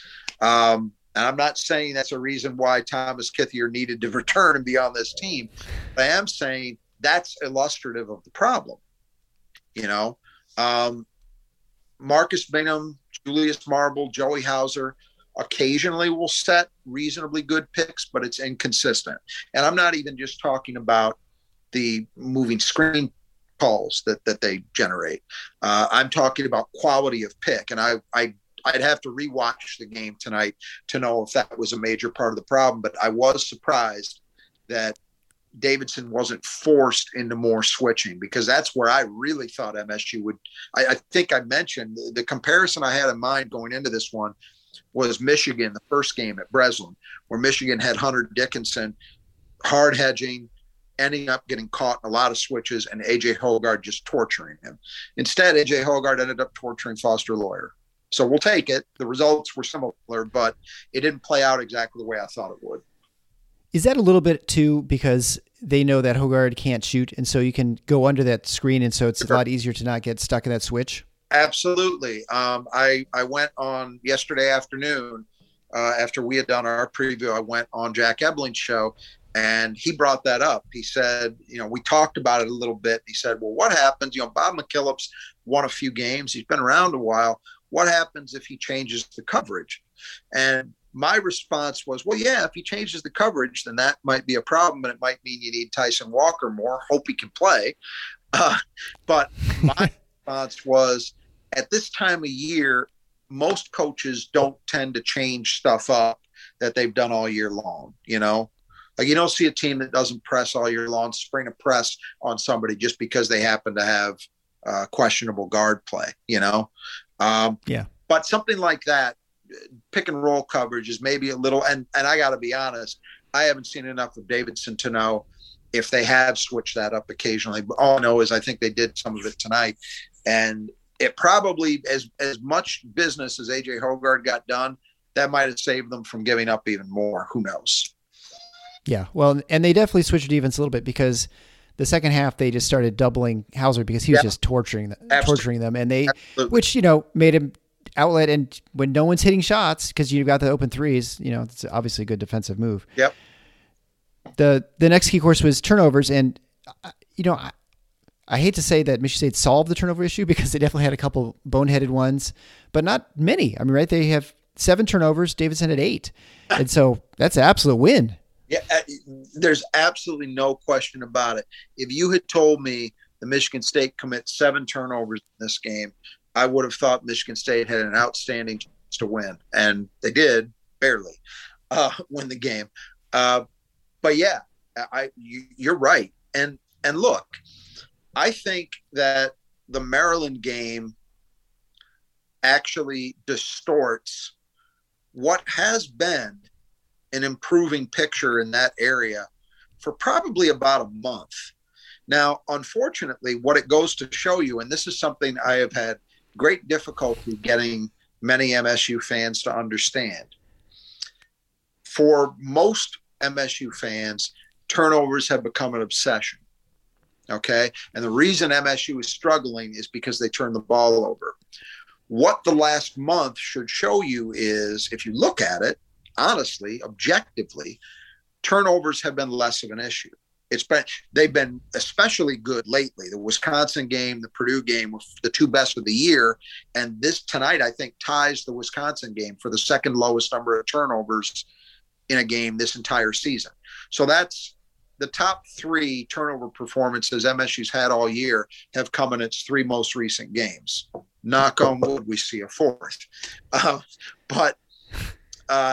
Um, and I'm not saying that's a reason why Thomas Kithier needed to return and be on this team. But I am saying that's illustrative of the problem. You know, um, Marcus Bingham, Julius Marble, Joey Hauser occasionally will set reasonably good picks, but it's inconsistent. And I'm not even just talking about the moving screen calls that that they generate. Uh, I'm talking about quality of pick, and I, I I'd have to rewatch the game tonight to know if that was a major part of the problem. But I was surprised that Davidson wasn't forced into more switching, because that's where I really thought M S U would. I, I think I mentioned the, the comparison I had in mind going into this one was Michigan, the first game at Breslin, where Michigan had Hunter Dickinson hard hedging, ending up getting caught in a lot of switches, and A J Hoggard just torturing him. Instead, A J Hoggard ended up torturing Foster Loyer. So we'll take it. The results were similar, but it didn't play out exactly the way I thought it would. Is that a little bit too because they know that Hoggard can't shoot, and so you can go under that screen, and so it's a lot easier to not get stuck in that switch? Absolutely. Um, I, I went on yesterday afternoon, uh, after we had done our preview, I went on Jack Ebling's show, and he brought that up. He said, you know, we talked about it a little bit. He said, well, what happens? You know, Bob McKillop's won a few games. He's been around a while. What happens if he changes the coverage? And my response was, well, yeah, if he changes the coverage, then that might be a problem, and it might mean you need Tyson Walker more. Hope he can play. Uh, but my response was, at this time of year, most coaches don't tend to change stuff up that they've done all year long. You know, Like you don't see a team that doesn't press all year long, spring a press on somebody just because they happen to have uh, questionable guard play, you know? Um, yeah. But something like that, pick and roll coverage is maybe a little, and, and I got to be honest, I haven't seen enough of Davidson to know if they have switched that up occasionally. But all I know is I think they did some of it tonight. And it probably, as, as much business as A J Hoggard got done, that might have saved them from giving up even more. Who knows? Yeah. Well, and they definitely switched defense a little bit because the second half they just started doubling Hauser because he was yeah. just torturing them, Absolutely. torturing them. And they, Absolutely. which, you know, made him outlet. And when no one's hitting shots, because you've got the open threes, you know, it's obviously a good defensive move. Yep. The, the next key course was turnovers. And, you know, I, I hate to say that Michigan State solved the turnover issue because they definitely had a couple boneheaded ones, but not many. I mean, right. They have seven turnovers. Davidson had eight. And so that's an absolute win. Yeah, there's absolutely no question about it. If you had told me the Michigan State commits seven turnovers in this game, I would have thought Michigan State had an outstanding chance to win. And they did, barely, uh, win the game. Uh, but yeah, I, you, you're right. And, and look, I think that the Maryland game actually distorts what has been an improving picture in that area for probably about a month. Now, unfortunately, what it goes to show you, and this is something I have had great difficulty getting many M S U fans to understand. For most M S U fans, turnovers have become an obsession. Okay. And the reason M S U is struggling is because they turn the ball over. What the last month should show you is, if you look at it, honestly, objectively, turnovers have been less of an issue. It's been, they've been especially good lately. The Wisconsin game, the Purdue game were the two best of the year. And this tonight, I think, ties the Wisconsin game for the second lowest number of turnovers in a game this entire season. So that's the top three turnover performances M S U's had all year have come in its three most recent games. Knock on wood, we see a fourth. Uh, but, uh,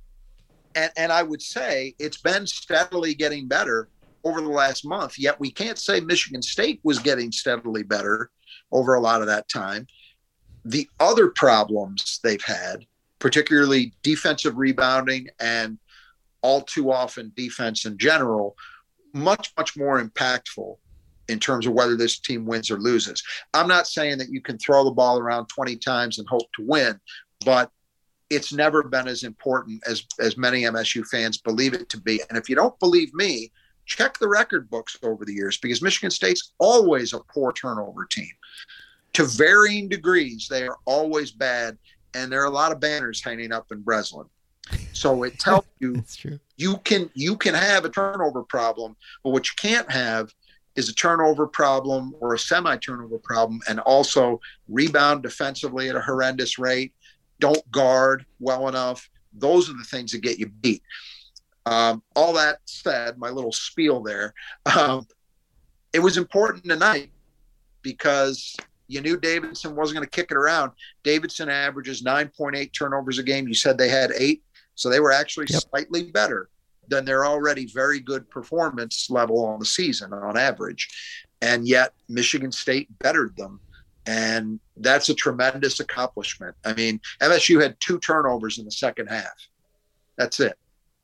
and, and I would say it's been steadily getting better over the last month, yet we can't say Michigan State was getting steadily better over a lot of that time. The other problems they've had, particularly defensive rebounding and all too often defense in general, much, much more impactful in terms of whether this team wins or loses. I'm not saying that you can throw the ball around twenty times and hope to win, but it's never been as important as, as many M S U fans believe it to be. And if you don't believe me, check the record books over the years, because Michigan State's always a poor turnover team. To varying degrees, they are always bad, and there are a lot of banners hanging up in Breslin. So it tells you That's true. you can you can have a turnover problem, but what you can't have is a turnover problem or a semi-turnover problem, and also rebound defensively at a horrendous rate, don't guard well enough. Those are the things that get you beat. Um, all that said, my little spiel there, um, it was important tonight because you knew Davidson wasn't going to kick it around. Davidson averages nine point eight turnovers a game. You said they had eight, so they were actually yep. slightly better than their already very good performance level on the season on average. And yet Michigan State bettered them. And that's a tremendous accomplishment. I mean, M S U had two turnovers in the second half. That's it.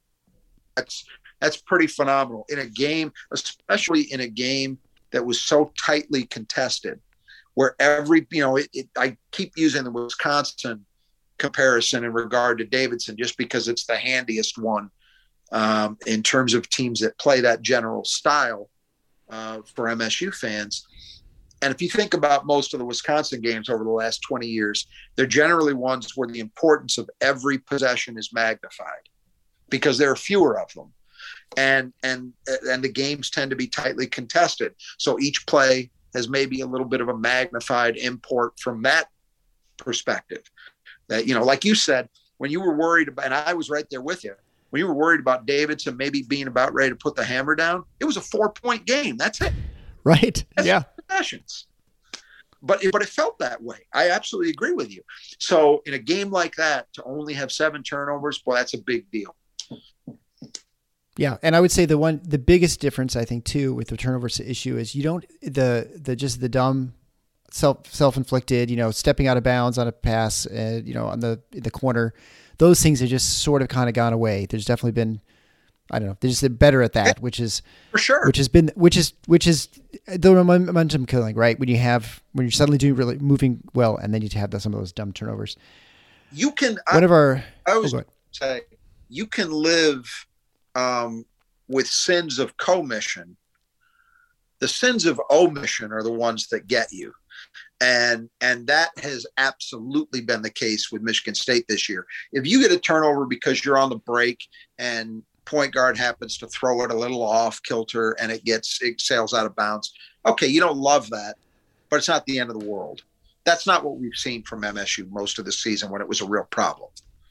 That's that's pretty phenomenal in a game, especially in a game that was so tightly contested, where every, you know, it, it, I keep using the Wisconsin comparison in regard to Davidson just because it's the handiest one um, in terms of teams that play that general style uh, for M S U fans. And if you think about most of the Wisconsin games over the last twenty years, they're generally ones where the importance of every possession is magnified because there are fewer of them. And, and, and the games tend to be tightly contested. So each play has maybe a little bit of a magnified import from that perspective. That, you know, like you said, when you were worried about, and I was right there with you, when you were worried about Davidson maybe being about ready to put the hammer down, it was a four point game. That's it. Right. That's yeah. Possessions. But it, but it felt that way. I absolutely agree with you. So in a game like that, to only have seven turnovers, boy, that's a big deal. Yeah, and I would say the one, the biggest difference I think too with the turnovers issue is you don't the the just the dumb self self inflicted, you know, stepping out of bounds on a pass, uh, you know, on the in the corner. Those things have just sort of kind of gone away. There's definitely been, I don't know, they're just better at that, which is for sure, which has been, which is, which is the momentum killing, right? When you have, when you're suddenly doing really moving well, and then you have some of those dumb turnovers. You can, one I, of our, I always oh, say, you can live um, with sins of commission. The sins of omission are the ones that get you. And and that has absolutely been the case with Michigan State this year. If you get a turnover because you're on the break and point guard happens to throw it a little off kilter and it gets it sails out of bounds, okay, you don't love that, but it's not the end of the world. That's not what we've seen from M S U most of the season when it was a real problem.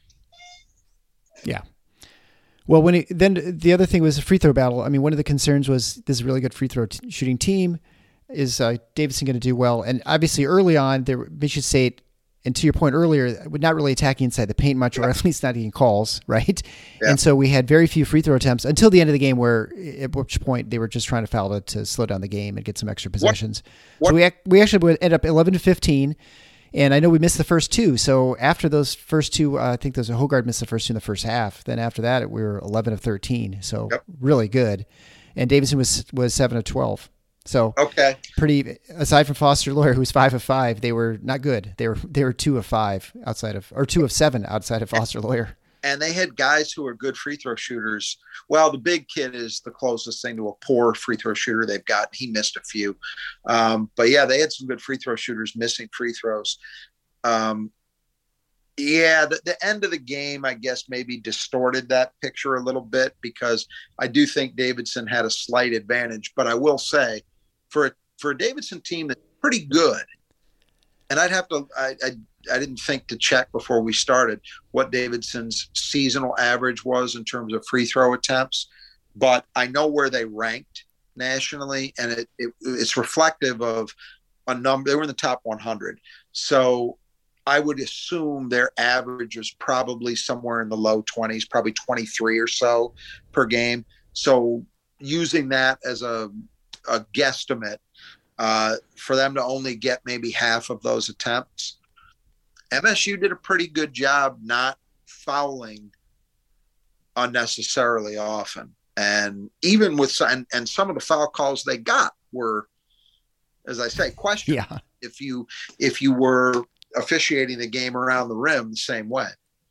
Yeah. Well, when it, then the other thing was a free throw battle. I mean, one of the concerns was this is a really good free throw t- shooting team. Is uh, Davidson going to do well? And obviously early on, there, Michigan State, and to your point earlier, would not really attacking inside the paint much, or at least not getting calls, right? Yeah. And so we had very few free throw attempts until the end of the game, where at which point they were just trying to foul to, to slow down the game and get some extra possessions. What? What? So we we actually would end up eleven to fifteen. And I know we missed the first two. So after those first two, uh, I think those Hogard missed the first two in the first half. Then after that, we were eleven of thirteen. So yep. Really good. And Davidson was was seven of twelve. So okay, pretty. Aside from Foster Loyer, who was five of five, they were not good. They were they were two of five outside of, or two of seven outside of Foster Loyer. And they had guys who are good free throw shooters. Well, the big kid is the closest thing to a poor free throw shooter they've got. He missed a few. Um, but, yeah, they had some good free throw shooters missing free throws. Um, yeah, the, the end of the game, I guess, maybe distorted that picture a little bit because I do think Davidson had a slight advantage. But I will say, for a, for a Davidson team that's pretty good, and I'd have to I, – I, I didn't think to check before we started what Davidson's seasonal average was in terms of free throw attempts, but I know where they ranked nationally, and it, it it's reflective of a number. They were in the top one hundred. So I would assume their average was probably somewhere in the low twenties, probably twenty-three or so per game. So using that as a, a guesstimate uh, for them to only get maybe half of those attempts, M S U did a pretty good job not fouling unnecessarily often. And even with and, and some of the foul calls they got were, as I say, questionable. Yeah. If you if you were officiating the game around the rim the same way.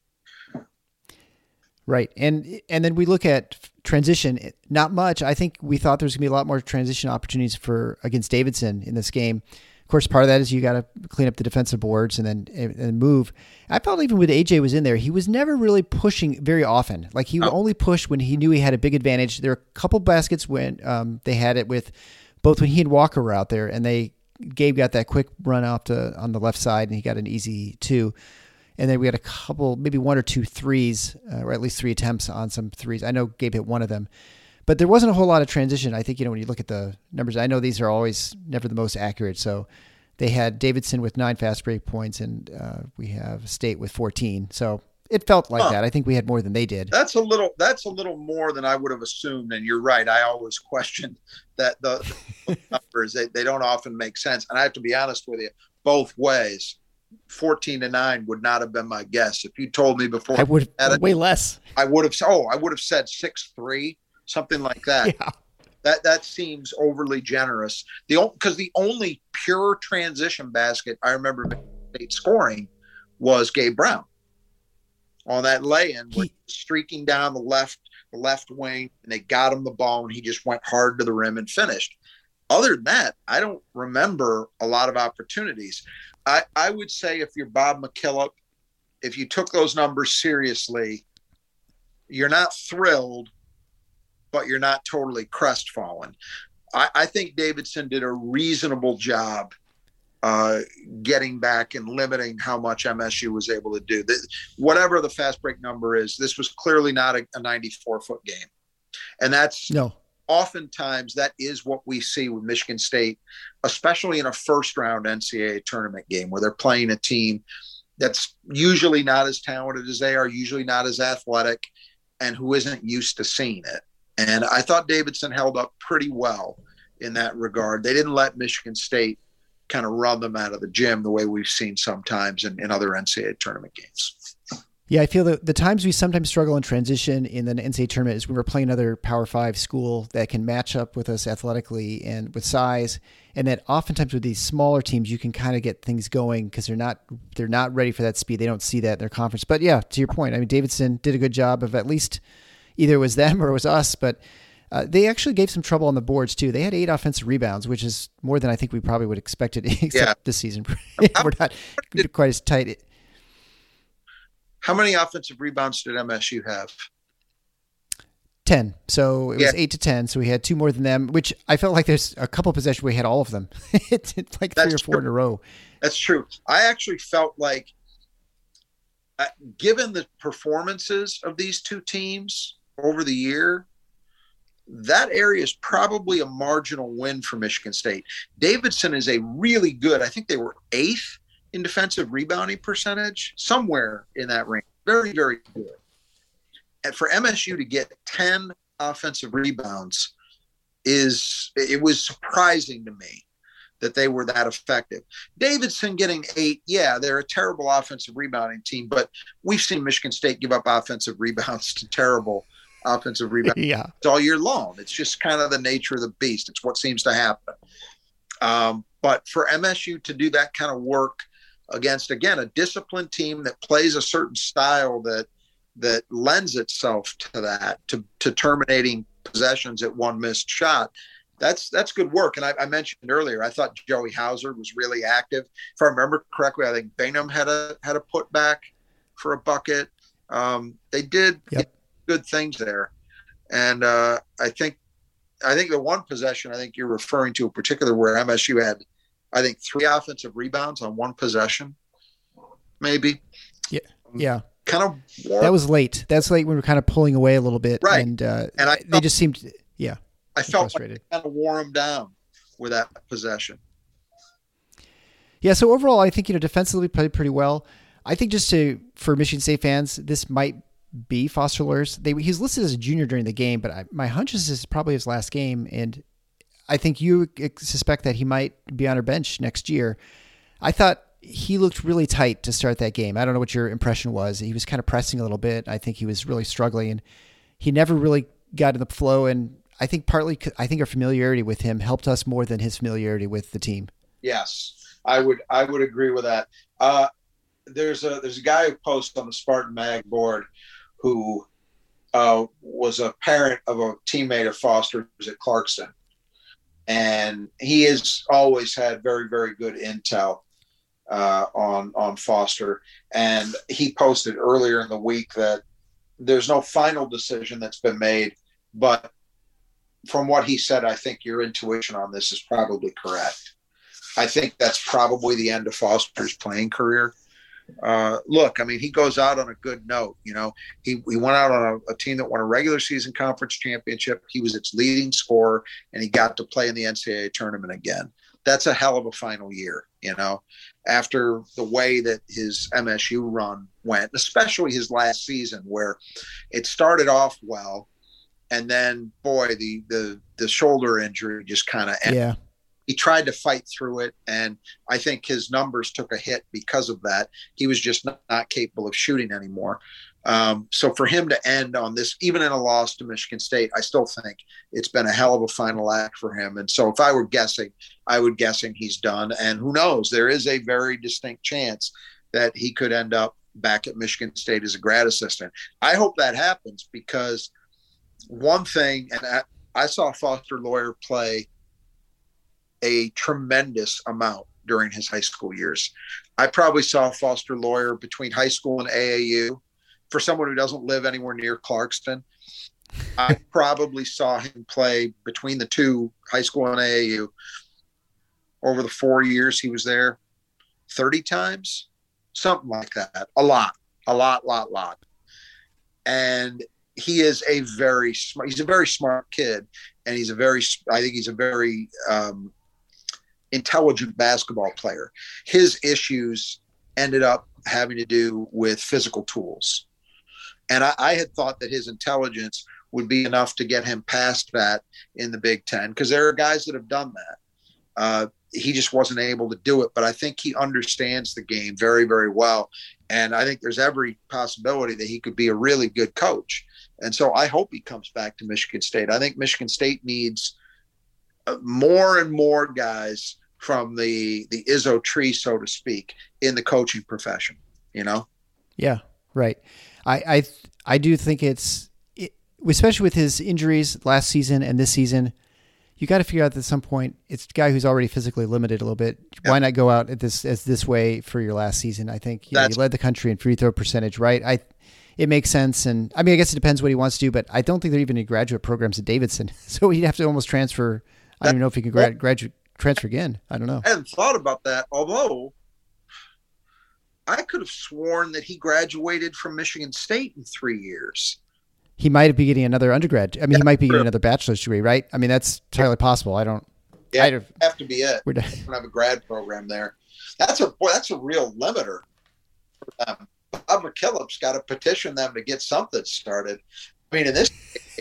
Right. And and then we look at transition, not much. I think we thought there was going to be a lot more transition opportunities for against Davidson in this game. Of course, part of that is you got to clean up the defensive boards and then and move. I felt even when A J was in there, he was never really pushing very often. Like he would oh. only push when he knew he had a big advantage. There were a couple baskets when um, they had it with both when he and Walker were out there, and they Gabe got that quick run off to on the left side, and he got an easy two. And then we had a couple, maybe one or two threes, uh, or at least three attempts on some threes. I know Gabe hit one of them. But there wasn't a whole lot of transition. I think, you know, when you look at the numbers, I know these are always never the most accurate. So they had Davidson with nine fast break points, and uh, we have State with fourteen. So it felt like huh. that. I think we had more than they did. That's a little, that's a little more than I would have assumed. And you're right. I always questioned that the, the numbers, they, they don't often make sense. And I have to be honest with you, both ways. fourteen to nine would not have been my guess. If you told me before, I would have way less. I would have, oh, I would have said six three. Something like that. Yeah. That that seems overly generous. The because the only pure transition basket I remember State scoring was Gabe Brown on that lay-in, he, streaking down the left the left wing, and they got him the ball, and he just went hard to the rim and finished. Other than that, I don't remember a lot of opportunities. I, I would say if you're Bob McKillop, if you took those numbers seriously, you're not thrilled, but you're not totally crestfallen. I, I think Davidson did a reasonable job uh, getting back and limiting how much M S U was able to do. The, whatever the fast break number is, this was clearly not a, a ninety-four foot game. And that's no. Oftentimes that is what we see with Michigan State, especially in a first round N C double A tournament game where they're playing a team that's usually not as talented as they are, usually not as athletic, and who isn't used to seeing it. And I thought Davidson held up pretty well in that regard. They didn't let Michigan State kind of run them out of the gym the way we've seen sometimes in, in other N C double A tournament games. Yeah, I feel that the times we sometimes struggle in transition in the N C double A tournament is when we're playing another Power Five school that can match up with us athletically and with size, and that oftentimes with these smaller teams you can kind of get things going because they're not they're not ready for that speed. They don't see that in their conference. But yeah, to your point, I mean, Davidson did a good job of at least either it was them or it was us, but uh, they actually gave some trouble on the boards too. They had eight offensive rebounds, which is more than I think we probably would expect it except yeah. this season. We're not quite as tight. How many offensive rebounds did M S U have? ten. So it was yeah. eight to ten. So we had two more than them, which I felt like there's a couple of possessions where we had all of them. it's, it's like That's three or four true. in a row. That's true. I actually felt like, uh, given the performances of these two teams over the year, that area is probably a marginal win for Michigan State. Davidson is a really good, I think they were eighth in defensive rebounding percentage, somewhere in that range. Very, very good. And for M S U to get ten offensive rebounds is, it was surprising to me that they were that effective. Davidson getting eight, yeah, they're a terrible offensive rebounding team, but we've seen Michigan State give up offensive rebounds to terrible offensive rebounds yeah. all year long. It's just kind of the nature of the beast. It's what seems to happen. Um, but for M S U to do that kind of work against, again, a disciplined team that plays a certain style that that lends itself to that, to, to terminating possessions at one missed shot, that's that's good work. And I, I mentioned earlier, I thought Joey Hauser was really active. If I remember correctly, I think Bingham had a had a putback for a bucket. Um, they did yep. good things there, and uh, I think I think the one possession I think you're referring to in particular where M S U had, I think, three offensive rebounds on one possession, maybe. Yeah, yeah. Kind of. Warm. That was late. That's late when we were kind of pulling away a little bit, right? And uh, and I they felt, just seemed, yeah. I felt frustrated. Like kind of wore them down with that possession. Yeah. So overall, I think you know defensively played pretty well. I think just to for Michigan State fans, this might be Foster Loyer's. They he's listed as a junior during the game, but I, my hunch is this is probably his last game, and I think you suspect that he might be on our bench next year. I thought he looked really tight to start that game. I don't know what your impression was. He was kind of pressing a little bit. I think he was really struggling, and he never really got in the flow. And I think partly, I think our familiarity with him helped us more than his familiarity with the team. Yes, I would. I would agree with that. Uh, there's a there's a guy who posts on the Spartan Mag board who uh, was a parent of a teammate of Foster's at Clarkston. And he has always had very, very good intel uh, on on Foster. And he posted earlier in the week that there's no final decision that's been made. But from what he said, I think your intuition on this is probably correct. I think that's probably the end of Foster's playing career. Uh, look, I mean, he goes out on a good note. You know, he, he went out on a, a team that won a regular season conference championship. He was its leading scorer, and he got to play in the N C double A tournament again. That's a hell of a final year, you know, after the way that his M S U run went, especially his last season where it started off well. And then, boy, the the the shoulder injury just kind of ended. Yeah. He tried to fight through it, and I think his numbers took a hit because of that. He was just not, not capable of shooting anymore. Um, so for him to end on this, even in a loss to Michigan State, I still think it's been a hell of a final act for him. And so if I were guessing, I would guessing he's done. And who knows, there is a very distinct chance that he could end up back at Michigan State as a grad assistant. I hope that happens because one thing, and I, I saw Foster Loyer play a tremendous amount during his high school years. I probably saw Foster Loyer between high school and A A U. For someone who doesn't live anywhere near Clarkston, I probably saw him play between the two, high school and A A U, over the four years he was there, thirty times, something like that. A lot, a lot, lot, lot. And he is a very smart, he's a very smart kid. And he's a very, I think he's a very um, intelligent basketball player. His issues ended up having to do with physical tools. And I, I had thought that his intelligence would be enough to get him past that in the Big Ten, because there are guys that have done that. Uh, he just wasn't able to do it, but I think he understands the game very, very well. And I think there's every possibility that he could be a really good coach. And so I hope he comes back to Michigan State. I think Michigan State needs more and more guys from the, the Izzo tree, so to speak, in the coaching profession, you know? Yeah, right. I, I, I do think it's, it, especially with his injuries last season and this season, you got to figure out that at some point it's a guy who's already physically limited a little bit. Yep. Why not go out at this as this way for your last season? I think you, know, you led the country in free throw percentage, right? I, it makes sense. And I mean, I guess it depends what he wants to do, but I don't think there are even any graduate programs at Davidson. So he'd have to almost transfer. I don't even know if he can gra- graduate transfer again. I don't know. I hadn't thought about that. Although I could have sworn that he graduated from Michigan State in three years. He might be getting another undergrad. I mean, yeah, he might be true. getting another bachelor's degree, right? I mean, that's entirely possible. I don't. Yeah, I'd have, have to be it. We don't have a grad program there. That's a boy. That's a real limiter for them. Bob McKillop's got to petition them to get something started. I mean, in this.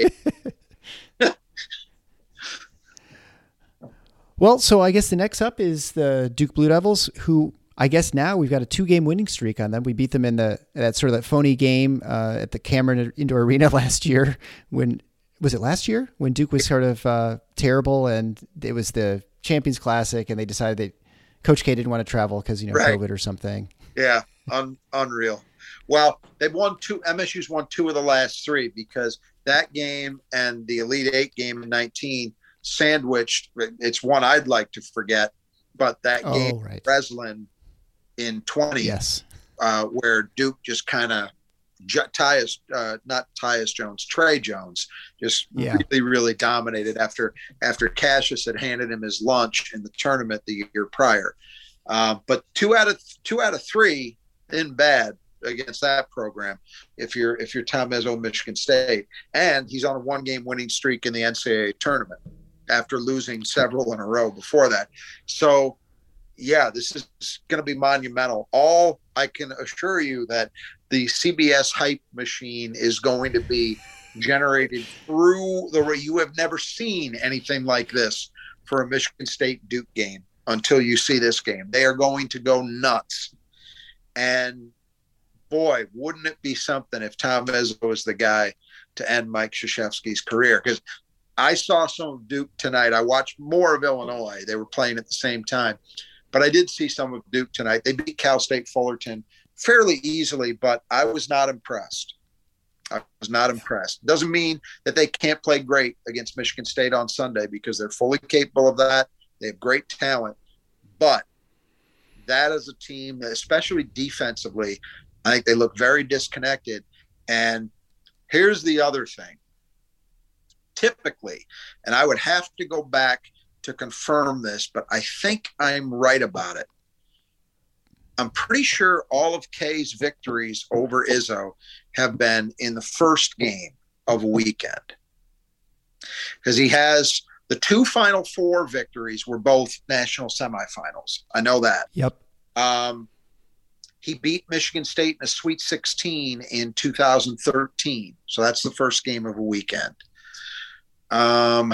Well, so I guess the next up is the Duke Blue Devils, who I guess now we've got a two-game winning streak on them. We beat them in the that sort of that phony game uh, at the Cameron Indoor Arena last year. When was it last year when Duke was sort of uh, terrible, and it was the Champions Classic, and they decided that Coach K didn't want to travel because you know right. COVID or something. Yeah, un- unreal. Well, they've won two. M S U's won two of the last three because that game and the Elite Eight game in nineteen sandwiched. It's one I'd like to forget, but that oh, game, right. Breslin in twenty, yes, uh, where Duke just kind of Tyus, uh, not Tyus Jones, Trey Jones, just yeah. really, really dominated after after Cassius had handed him his lunch in the tournament the year prior. Uh, but two out of two out of three in bad against that program. If you're if you're Tom Izzo, Michigan State, and he's on a one game winning streak in the N C double A tournament after losing several in a row before that. So, yeah, this is going to be monumental. All I can assure you that the C B S hype machine is going to be generated through the – you have never seen anything like this for a Michigan State Duke game until you see this game. They are going to go nuts. And, boy, wouldn't it be something if Tom Izzo was the guy to end Mike Krzyzewski's career? Because I saw some of Duke tonight. I watched more of Illinois. They were playing at the same time. But I did see some of Duke tonight. They beat Cal State Fullerton fairly easily, but I was not impressed. I was not impressed. Doesn't mean that they can't play great against Michigan State on Sunday because they're fully capable of that. They have great talent. But that is a team that, especially defensively, I think they look very disconnected. And here's the other thing. Typically, and I would have to go back to confirm this, but I think I'm right about it. I'm pretty sure all of K's victories over Izzo have been in the first game of a weekend. Because he has the two Final Four victories were both national semifinals. I know that. Yep. Um, he beat Michigan State in a Sweet sixteen in two thousand thirteen. So that's the first game of a weekend. Um,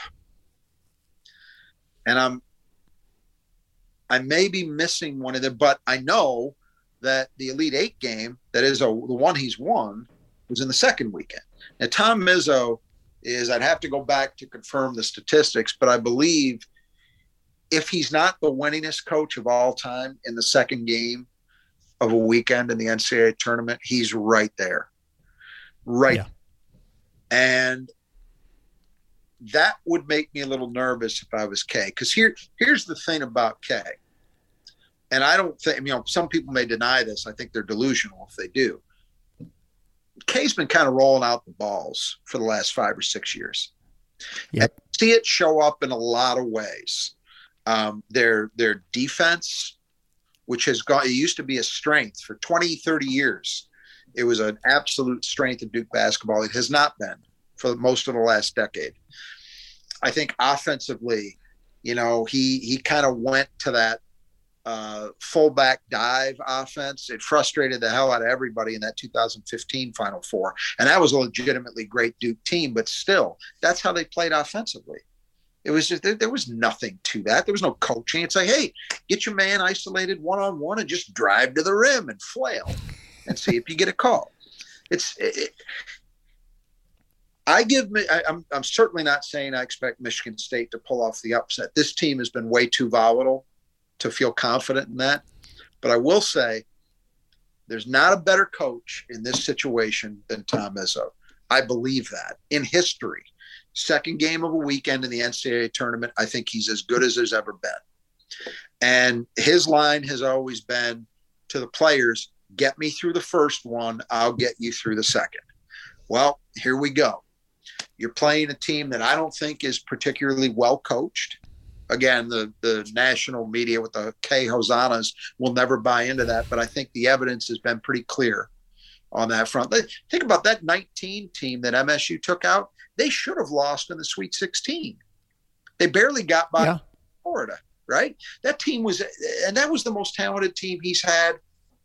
and I'm, I may be missing one of them, but I know that the Elite Eight game, that is a, the one he's won, was in the second weekend. Now, Tom Izzo is, I'd have to go back to confirm the statistics, but I believe if he's not the winningest coach of all time in the second game of a weekend in the N C double A tournament, he's right there. Right. Yeah. And that would make me a little nervous if I was K. Because here, here's the thing about K. And I don't think, you know, some people may deny this. I think they're delusional if they do. K's been kind of rolling out the balls for the last five or six years. Yep. And see it show up in a lot of ways. Um, their, their defense, which has gone, it used to be a strength for twenty, thirty years. It was an absolute strength of Duke basketball. It has not been for most of the last decade. I think offensively, you know, he he kind of went to that uh, fullback dive offense. It frustrated the hell out of everybody in that two thousand fifteen Final Four. And that was a legitimately great Duke team, but still, that's how they played offensively. It was just, there, there was nothing to that. There was no coaching. It's like, hey, get your man isolated one-on-one and just drive to the rim and flail and see if you get a call. It's, it, I give me, I, I'm, I'm certainly not saying I expect Michigan State to pull off the upset. This team has been way too volatile to feel confident in that. But I will say there's not a better coach in this situation than Tom Izzo. I believe that in history. Second game of a weekend in the N C double A tournament, I think he's as good as there's ever been. And his line has always been to the players, get me through the first one, I'll get you through the second. Well, here we go. You're playing a team that I don't think is particularly well coached. Again, the, the national media with the K Hosannas will never buy into that, but I think the evidence has been pretty clear on that front. Think about that nineteen team that M S U took out. They should have lost in the Sweet sixteen. They barely got by yeah. Florida, right? That team was, and that was the most talented team he's had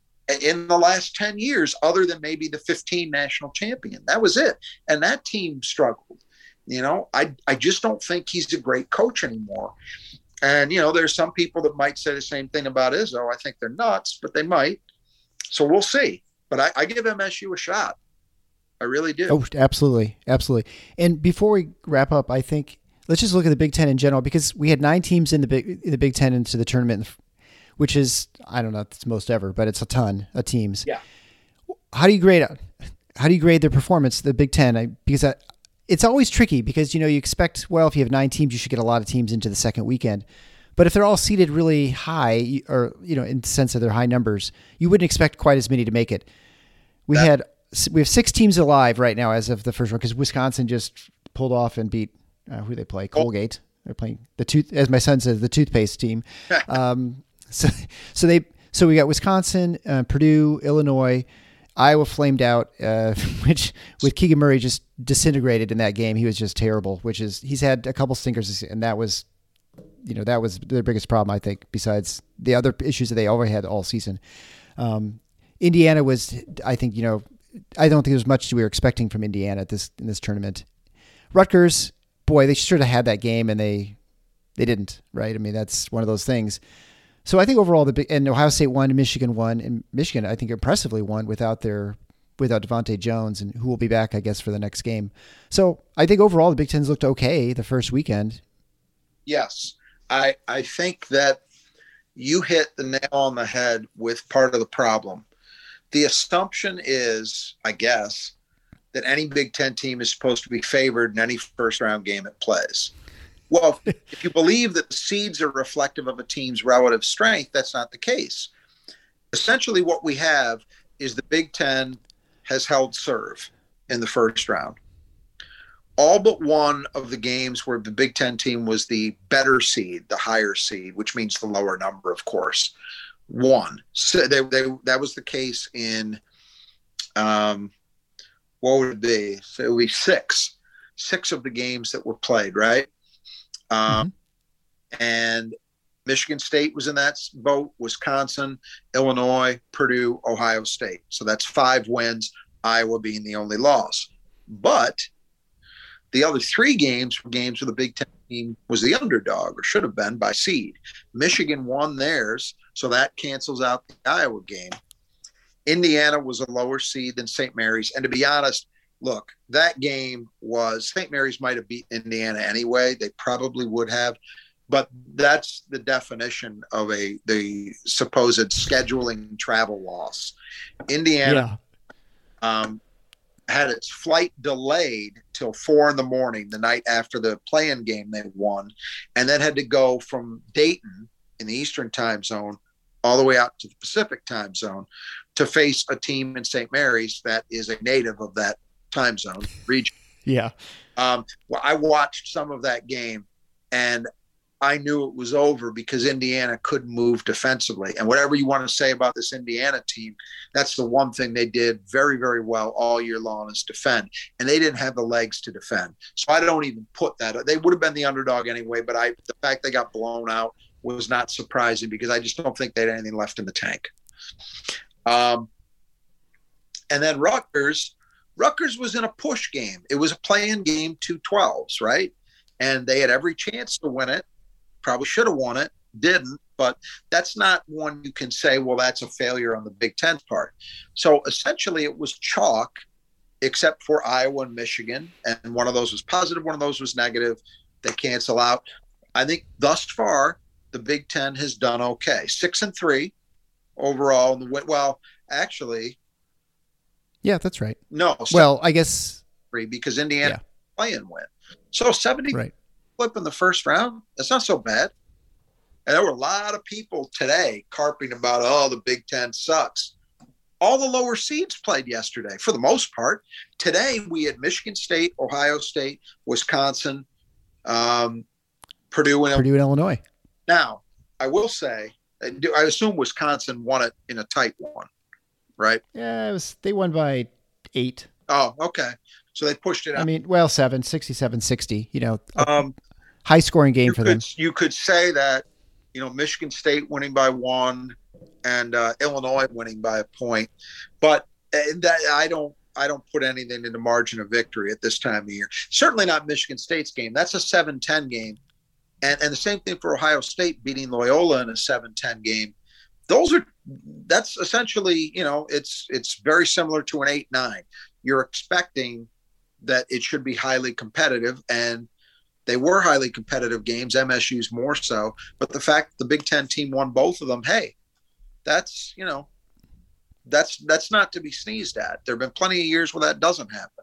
in the last ten years, other than maybe the fifteen national champion. That was it. And that team struggled. You know, I, I just don't think he's a great coach anymore. And, you know, there's some people that might say the same thing about Izzo. I think they're nuts, but they might. So we'll see. But I, I give M S U a shot. I really do. Oh, absolutely. Absolutely. And before we wrap up, I think let's just look at the Big Ten in general, because we had nine teams in the Big, in the Big Ten into the tournament, which is, I don't know if it's most ever, but it's a ton of teams. Yeah. How do you grade How do you grade their performance, the Big Ten? I, because I, it's always tricky because, you know, you expect, well, if you have nine teams, you should get a lot of teams into the second weekend. But if they're all seated really high, or, you know, in the sense of their high numbers, you wouldn't expect quite as many to make it. We that, had we have six teams alive right now as of the first one, because Wisconsin just pulled off and beat uh, who they play Colgate. They're playing the tooth, as my son says, the toothpaste team. um, so so they so we got Wisconsin, uh, Purdue, Illinois. Iowa flamed out, uh, which with Keegan Murray just disintegrated in that game. He was just terrible, which is, he's had a couple stinkers, and that was, you know, that was their biggest problem, I think, besides the other issues that they already had all season. Um, Indiana was, I think, you know, I don't think there's much we were expecting from Indiana at this, in this tournament. Rutgers, boy, they should have had that game, and they, they didn't, right? I mean, that's one of those things. So I think overall, the big, and Ohio State won, and Michigan won, and Michigan, I think, impressively won without their without Devontae Jones, and who will be back, I guess, for the next game. So I think overall, the Big Ten's looked okay the first weekend. Yes, I I think that you hit the nail on the head with part of the problem. The assumption is, I guess, that any Big Ten team is supposed to be favored in any first round game it plays. Well, if you believe that the seeds are reflective of a team's relative strength, that's not the case. Essentially, what we have is the Big Ten has held serve in the first round. All but one of the games where the Big Ten team was the better seed, the higher seed, which means the lower number, of course, won. So they, they, that was the case in, um, what would it be? So it would be six, six of the games that were played, right? Um, mm-hmm. And Michigan State was in that boat, Wisconsin, Illinois, Purdue, Ohio State. So that's five wins, Iowa being the only loss. But the other three games were games where the Big Ten team was the underdog, or should have been, by seed. Michigan won theirs, so that cancels out the Iowa game. Indiana was a lower seed than Saint Mary's. And to be honest, look, that game was, Saint Mary's might have beaten Indiana anyway. They probably would have, but that's the definition of a the supposed scheduling travel loss. Indiana yeah. um, had its flight delayed till four in the morning the night after the play-in game they won, and then had to go from Dayton in the Eastern time zone all the way out to the Pacific time zone to face a team in Saint Mary's that is a native of that time zone region. Yeah. Um, well, I watched some of that game, and I knew it was over because Indiana couldn't move defensively. And whatever you want to say about this Indiana team, that's the one thing they did very, very well all year long, is defend. And they didn't have the legs to defend. So I don't even put that. They would have been the underdog anyway, but I, the fact they got blown out was not surprising because I just don't think they had anything left in the tank. Um, and then Rutgers, Rutgers was in a push game. It was a play-in game, two twelves, right? And they had every chance to win it. Probably should have won it, didn't. But that's not one you can say, well, that's a failure on the Big Ten part. So essentially it was chalk, except for Iowa and Michigan. And one of those was positive, one of those was negative. They cancel out. I think thus far, the Big Ten has done okay. Six and three overall. In the, well, actually. Yeah, that's right. No. Well, I guess. Three because Indiana yeah. play-in win. So seventy right. flip in the first round. That's not so bad. And there were a lot of people today carping about, oh, the Big Ten sucks. All the lower seeds played yesterday for the most part. Today we had Michigan State, Ohio State, Wisconsin, um, Purdue, and Purdue and Illinois. Now, I will say, I assume Wisconsin won it in a tight one, right? Yeah, it was. They won by eight. Oh, okay. So they pushed it out. I mean, well, seven, sixty-seven sixty, you know, um, high scoring game for could, them. You could say that, you know, Michigan State winning by one and uh, Illinois winning by a point, but uh, that I don't, I don't put anything in the margin of victory at this time of year. Certainly not Michigan State's game. That's a seven ten game. And and the same thing for Ohio State beating Loyola in a seven ten game. Those are, that's essentially, you know, it's, it's very similar to an eight nine. You're expecting that it should be highly competitive, and they were highly competitive games, M S U's more so. But the fact the Big Ten team won both of them, hey, that's, you know, that's that's not to be sneezed at. There have been plenty of years where that doesn't happen.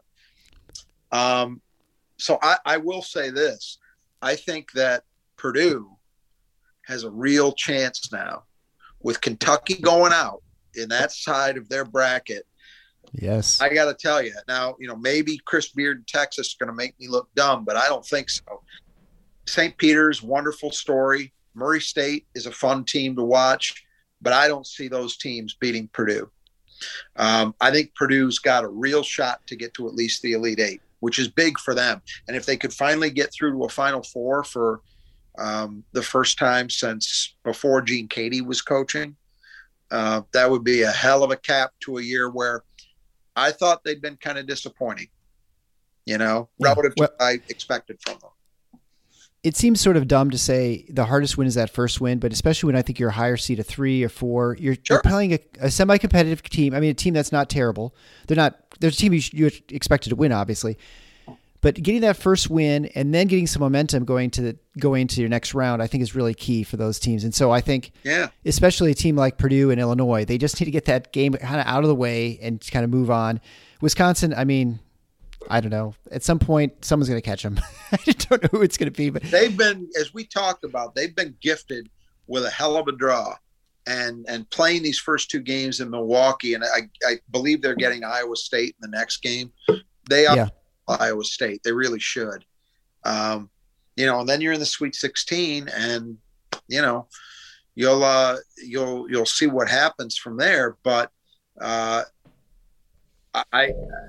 Um, so I, I will say this. I think that Purdue has a real chance now with Kentucky going out in that side of their bracket. Yes. I got to tell you now, you know, maybe Chris Beard in Texas is going to make me look dumb, but I don't think so. Saint Peter's, wonderful story. Murray State is a fun team to watch, but I don't see those teams beating Purdue. Um, I think Purdue's got a real shot to get to at least the Elite Eight, which is big for them. And if they could finally get through to a Final Four for um, the first time since before Gene Cady was coaching, uh, that would be a hell of a cap to a year where I thought they'd been kind of disappointing, you know, yeah. relative well, to what I expected from them. It seems sort of dumb to say the hardest win is that first win, but especially when I think you're a higher seed, a three or four, you're, Sure. you're playing a, a semi-competitive team. I mean, a team that's not terrible. They're not. There's a team you, you expected to win, obviously, but getting that first win and then getting some momentum going to the, going to your next round, I think is really key for those teams. And so I think, yeah, especially a team like Purdue and Illinois, they just need to get that game kind of out of the way and kind of move on. Wisconsin, I mean, I don't know. At some point, someone's going to catch them. I just don't know who it's going to be. But they've been, as we talked about, they've been gifted with a hell of a draw, and and playing these first two games in Milwaukee, and I, I believe they're getting Iowa State in the next game. They are yeah. Iowa State. They really should. Um, you know, and then you're in the Sweet sixteen, and you know, you'll uh, you'll you'll see what happens from there. But uh, I.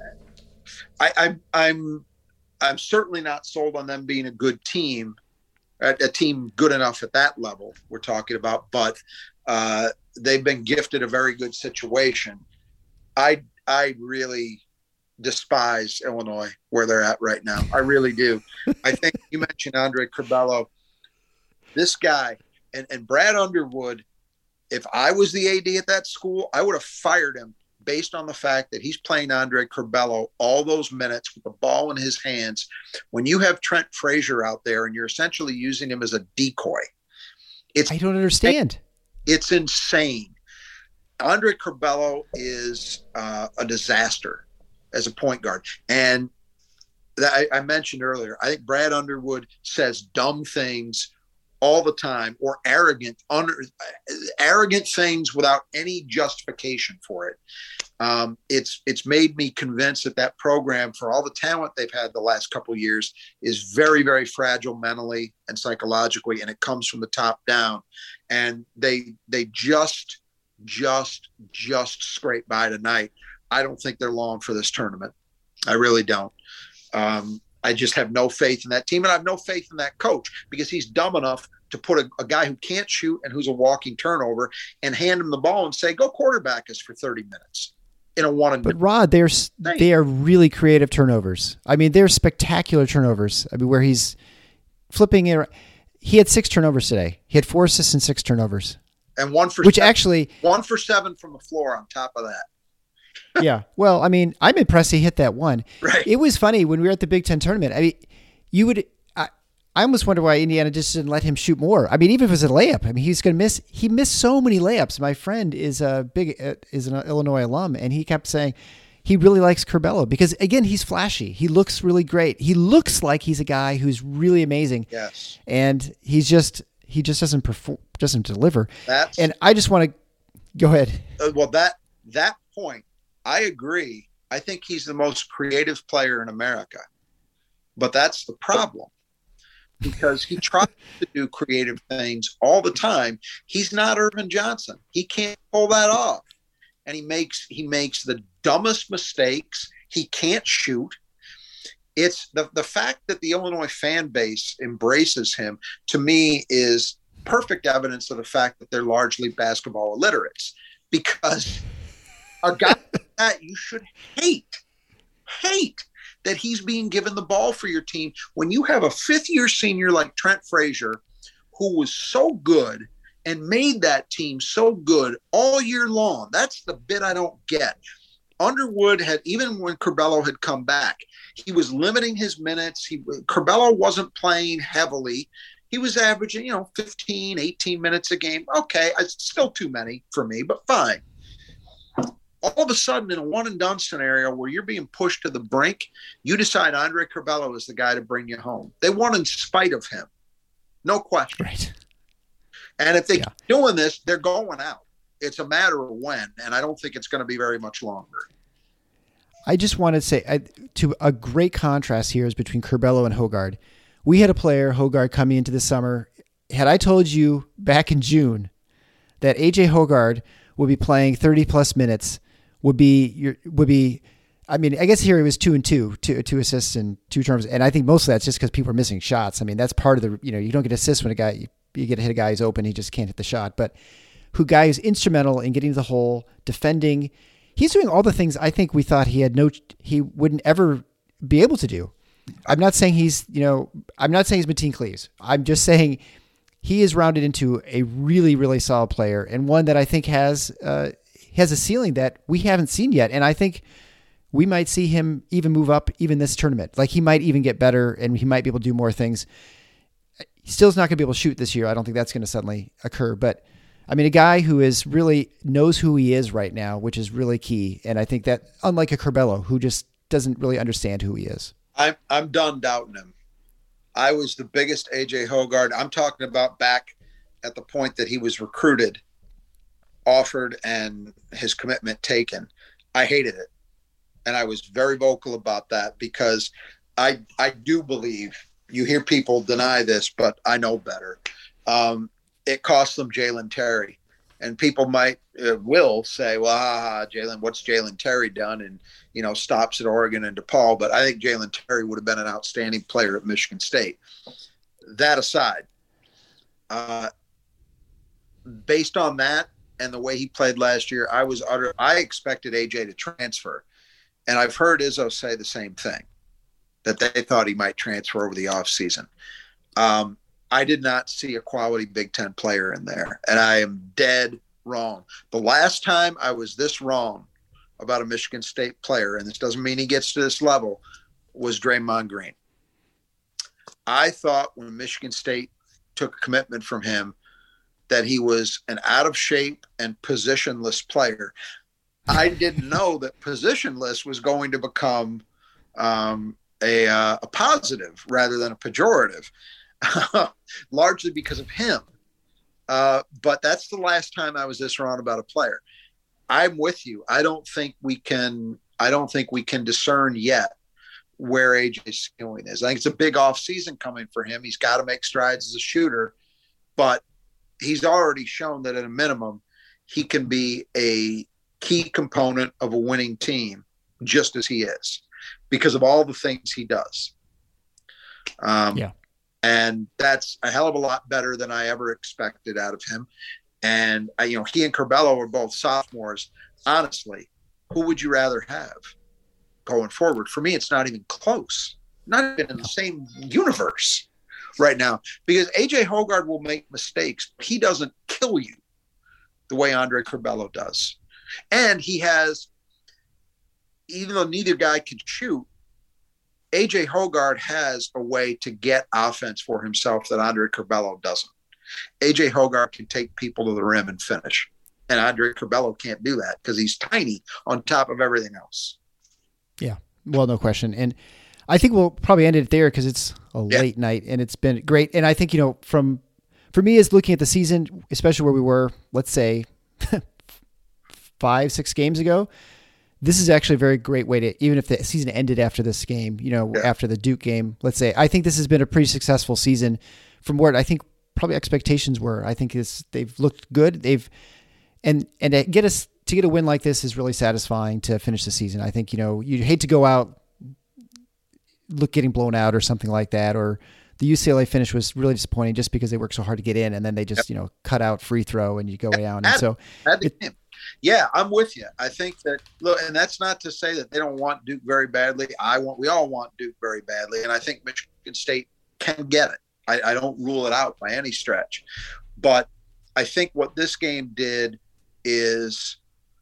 I, I, I'm I'm certainly not sold on them being a good team, a, a team good enough at that level we're talking about, but uh, they've been gifted a very good situation. I I really despise Illinois where they're at right now. I really do. I think you mentioned Andre Curbelo. This guy and, and Brad Underwood, if I was the A D at that school, I would have fired him based on the fact that he's playing Andre Curbelo all those minutes with the ball in his hands. When you have Trent Frazier out there and you're essentially using him as a decoy, it's I don't understand. It's insane. Andre Curbelo is uh, a disaster as a point guard. And I, I mentioned earlier, I think Brad Underwood says dumb things all the time, or arrogant, under, arrogant things without any justification for it. Um, it's it's made me convinced that that program, for all the talent they've had the last couple of years, is very, very fragile mentally and psychologically, and it comes from the top down. And they they just just just scrape by tonight. I don't think they're long for this tournament. I really don't. Um, I just have no faith in that team, and I have no faith in that coach because he's dumb enough to put a, a guy who can't shoot and who's a walking turnover and hand him the ball and say, go quarterback us for thirty minutes in a one and But Rod, they're, they are really creative turnovers. I mean, they're spectacular turnovers. I mean, where he's flipping it. He had six turnovers today. He had four assists and six turnovers. And one for Which seven, actually one for seven from the floor on top of that. Yeah. Well, I mean, I'm impressed he hit that one. Right. It was funny when we were at the Big Ten tournament. I mean, you would, I, I almost wonder why Indiana just didn't let him shoot more. I mean, even if it was a layup, I mean, he's going to miss, he missed so many layups. My friend is a big, uh, is an Illinois alum, and he kept saying he really likes Curbelo because, again, he's flashy. He looks really great. He looks like he's a guy who's really amazing. Yes. And he's just, he just doesn't perform, doesn't deliver. That's, and I just want to, go ahead. Uh, well, that, that point, I agree. I think he's the most creative player in America, but that's the problem because he tries to do creative things all the time. He's not Irvin Johnson. He can't pull that off. And he makes, he makes the dumbest mistakes. He can't shoot. It's the, the fact that the Illinois fan base embraces him, to me, is perfect evidence of the fact that they're largely basketball illiterates, because a guy like that you should hate, hate that he's being given the ball for your team when you have a fifth year senior like Trent Frazier, who was so good and made that team so good all year long. That's the bit I don't get. Underwood had, even when Curbelo had come back, he was limiting his minutes. He Curbelo wasn't playing heavily. He was averaging, you know, fifteen, eighteen minutes a game. Okay, it's still too many for me, but fine. All of a sudden, in a one and done scenario where you're being pushed to the brink, you decide Andre Curbelo is the guy to bring you home. They won in spite of him. No question. Right. And if they Yeah. keep doing this, they're going out. It's a matter of when, and I don't think it's going to be very much longer. I just want to say, I, to a great contrast here is between Curbelo and Hogard. We had a player, Hogard, coming into the summer. Had I told you back in June that A J Hogard would be playing thirty plus minutes, would be your would be, I mean, I guess here he was two and two, two, two assists and two turnovers, and I think most of that's just because people are missing shots. I mean, that's part of the, you know, you don't get assists when a guy you, you get to hit a guy who's open, he just can't hit the shot, but who guy is instrumental in getting to the hole, defending. He's doing all the things I think we thought he had no, he wouldn't ever be able to do. I'm not saying he's, you know, I'm not saying he's Mateen Cleaves. I'm just saying he is rounded into a really, really solid player, and one that I think has, uh, has a ceiling that we haven't seen yet. And I think we might see him even move up even this tournament. Like he might even get better and he might be able to do more things. He still is not going to be able to shoot this year. I don't think that's going to suddenly occur, but I mean, a guy who is really knows who he is right now, which is really key. And I think that unlike a Curbelo who just doesn't really understand who he is. I'm, I'm done doubting him. I was the biggest A J Hogard. I'm talking about back at the point that he was recruited, offered, and his commitment taken. I hated it. And I was very vocal about that because I, I do believe, you hear people deny this, but I know better. Um, it cost them Jalen Terry. And people might, uh, will say, well, ah, Jalen, what's Jalen Terry done? And, you know, stops at Oregon and DePaul. But I think Jalen Terry would have been an outstanding player at Michigan State. That aside, uh, based on that and the way he played last year, I was utter, I expected A J to transfer. And I've heard Izzo say the same thing, that they thought he might transfer over the offseason. Um, I did not see a quality Big Ten player in there, and I am dead wrong. The last time I was this wrong about a Michigan State player, and this doesn't mean he gets to this level, was Draymond Green. I thought when Michigan State took a commitment from him that he was an out-of-shape and positionless player. I didn't know that positionless was going to become um, a, uh, a positive rather than a pejorative. Largely because of him. Uh, but that's the last time I was this wrong about a player. I'm with you. I don't think we can, I don't think we can discern yet where A J's ceiling is. I think it's a big off season coming for him. He's got to make strides as a shooter, but he's already shown that at a minimum, he can be a key component of a winning team just as he is because of all the things he does. Um, yeah. And that's a hell of a lot better than I ever expected out of him. And, I, you know, he and Curbelo are both sophomores. Honestly, who would you rather have going forward? For me, it's not even close. Not even in the same universe right now. Because A J Hoggard will make mistakes. But he doesn't kill you the way Andre Curbelo does. And he has, even though neither guy can shoot, A J Hoggard has a way to get offense for himself that Andre Curbelo doesn't. A J Hoggard can take people to the rim and finish. And Andre Curbelo can't do that because he's tiny on top of everything else. Yeah, well, no question. And I think we'll probably end it there because it's a Yeah. late night and it's been great. And I think, you know, from for me as looking at the season, especially where we were, let's say five, six games ago, this is actually a very great way to, even if the season ended after this game, you know, Yeah. after the Duke game, let's say, I think this has been a pretty successful season from what I think probably expectations were. I think it's, they've looked good. They've, and, and to get us to get a win like this is really satisfying to finish the season. I think, you know, you'd hate to go out, look, getting blown out or something like that, or the U C L A finish was really disappointing just because they worked so hard to get in and then they just, you know, cut out free throw and you go down. And so, At the it- game. Yeah, I'm with you. I think that, look, and that's not to say that they don't want Duke very badly. I want, we all want Duke very badly. And I think Michigan State can get it. I, I don't rule it out by any stretch. But I think what this game did is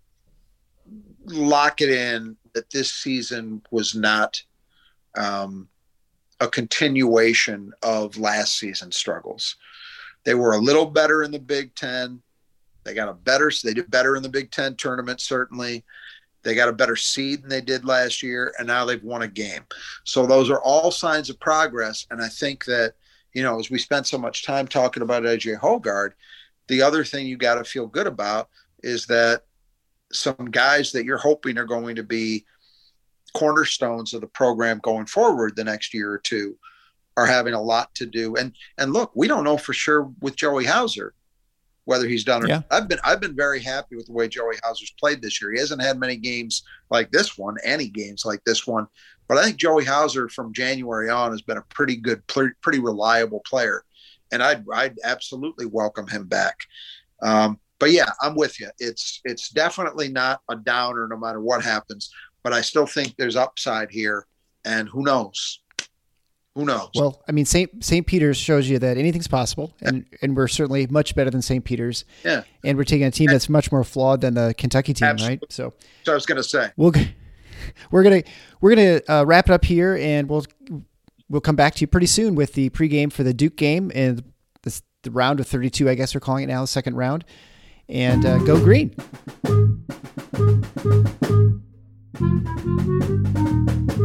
lock it in that this season was not um, a continuation of last season's struggles. They were a little better in the Big Ten. They got a better, they did better in the Big Ten tournament, certainly. They got a better seed than they did last year, and now they've won a game. So those are all signs of progress. And I think that, you know, as we spent so much time talking about A J Hoggard, the other thing you got to feel good about is that some guys that you're hoping are going to be cornerstones of the program going forward the next year or two are having a lot to do. And and look, we don't know for sure with Joey Hauser whether he's done or Yeah. not. I've been I've been very happy with the way Joey Hauser's played this year. He hasn't had many games like this one, any games like this one. But I think Joey Hauser from January on has been a pretty good, pretty reliable player. And I'd, I'd absolutely welcome him back. Um, but yeah, I'm with you. It's, it's definitely not a downer no matter what happens, but I still think there's upside here, and who knows? Who knows? Well, I mean, Saint Saint Peter's shows you that anything's possible, and, and we're certainly much better than Saint Peter's. Yeah. And we're taking a team that's much more flawed than the Kentucky team, Absolutely. right? So, so I was going to say, we'll we're gonna we're gonna uh, wrap it up here, and we'll we'll come back to you pretty soon with the pregame for the Duke game and the, the round of thirty-two, I guess we're calling it now, the second round. And uh, go green.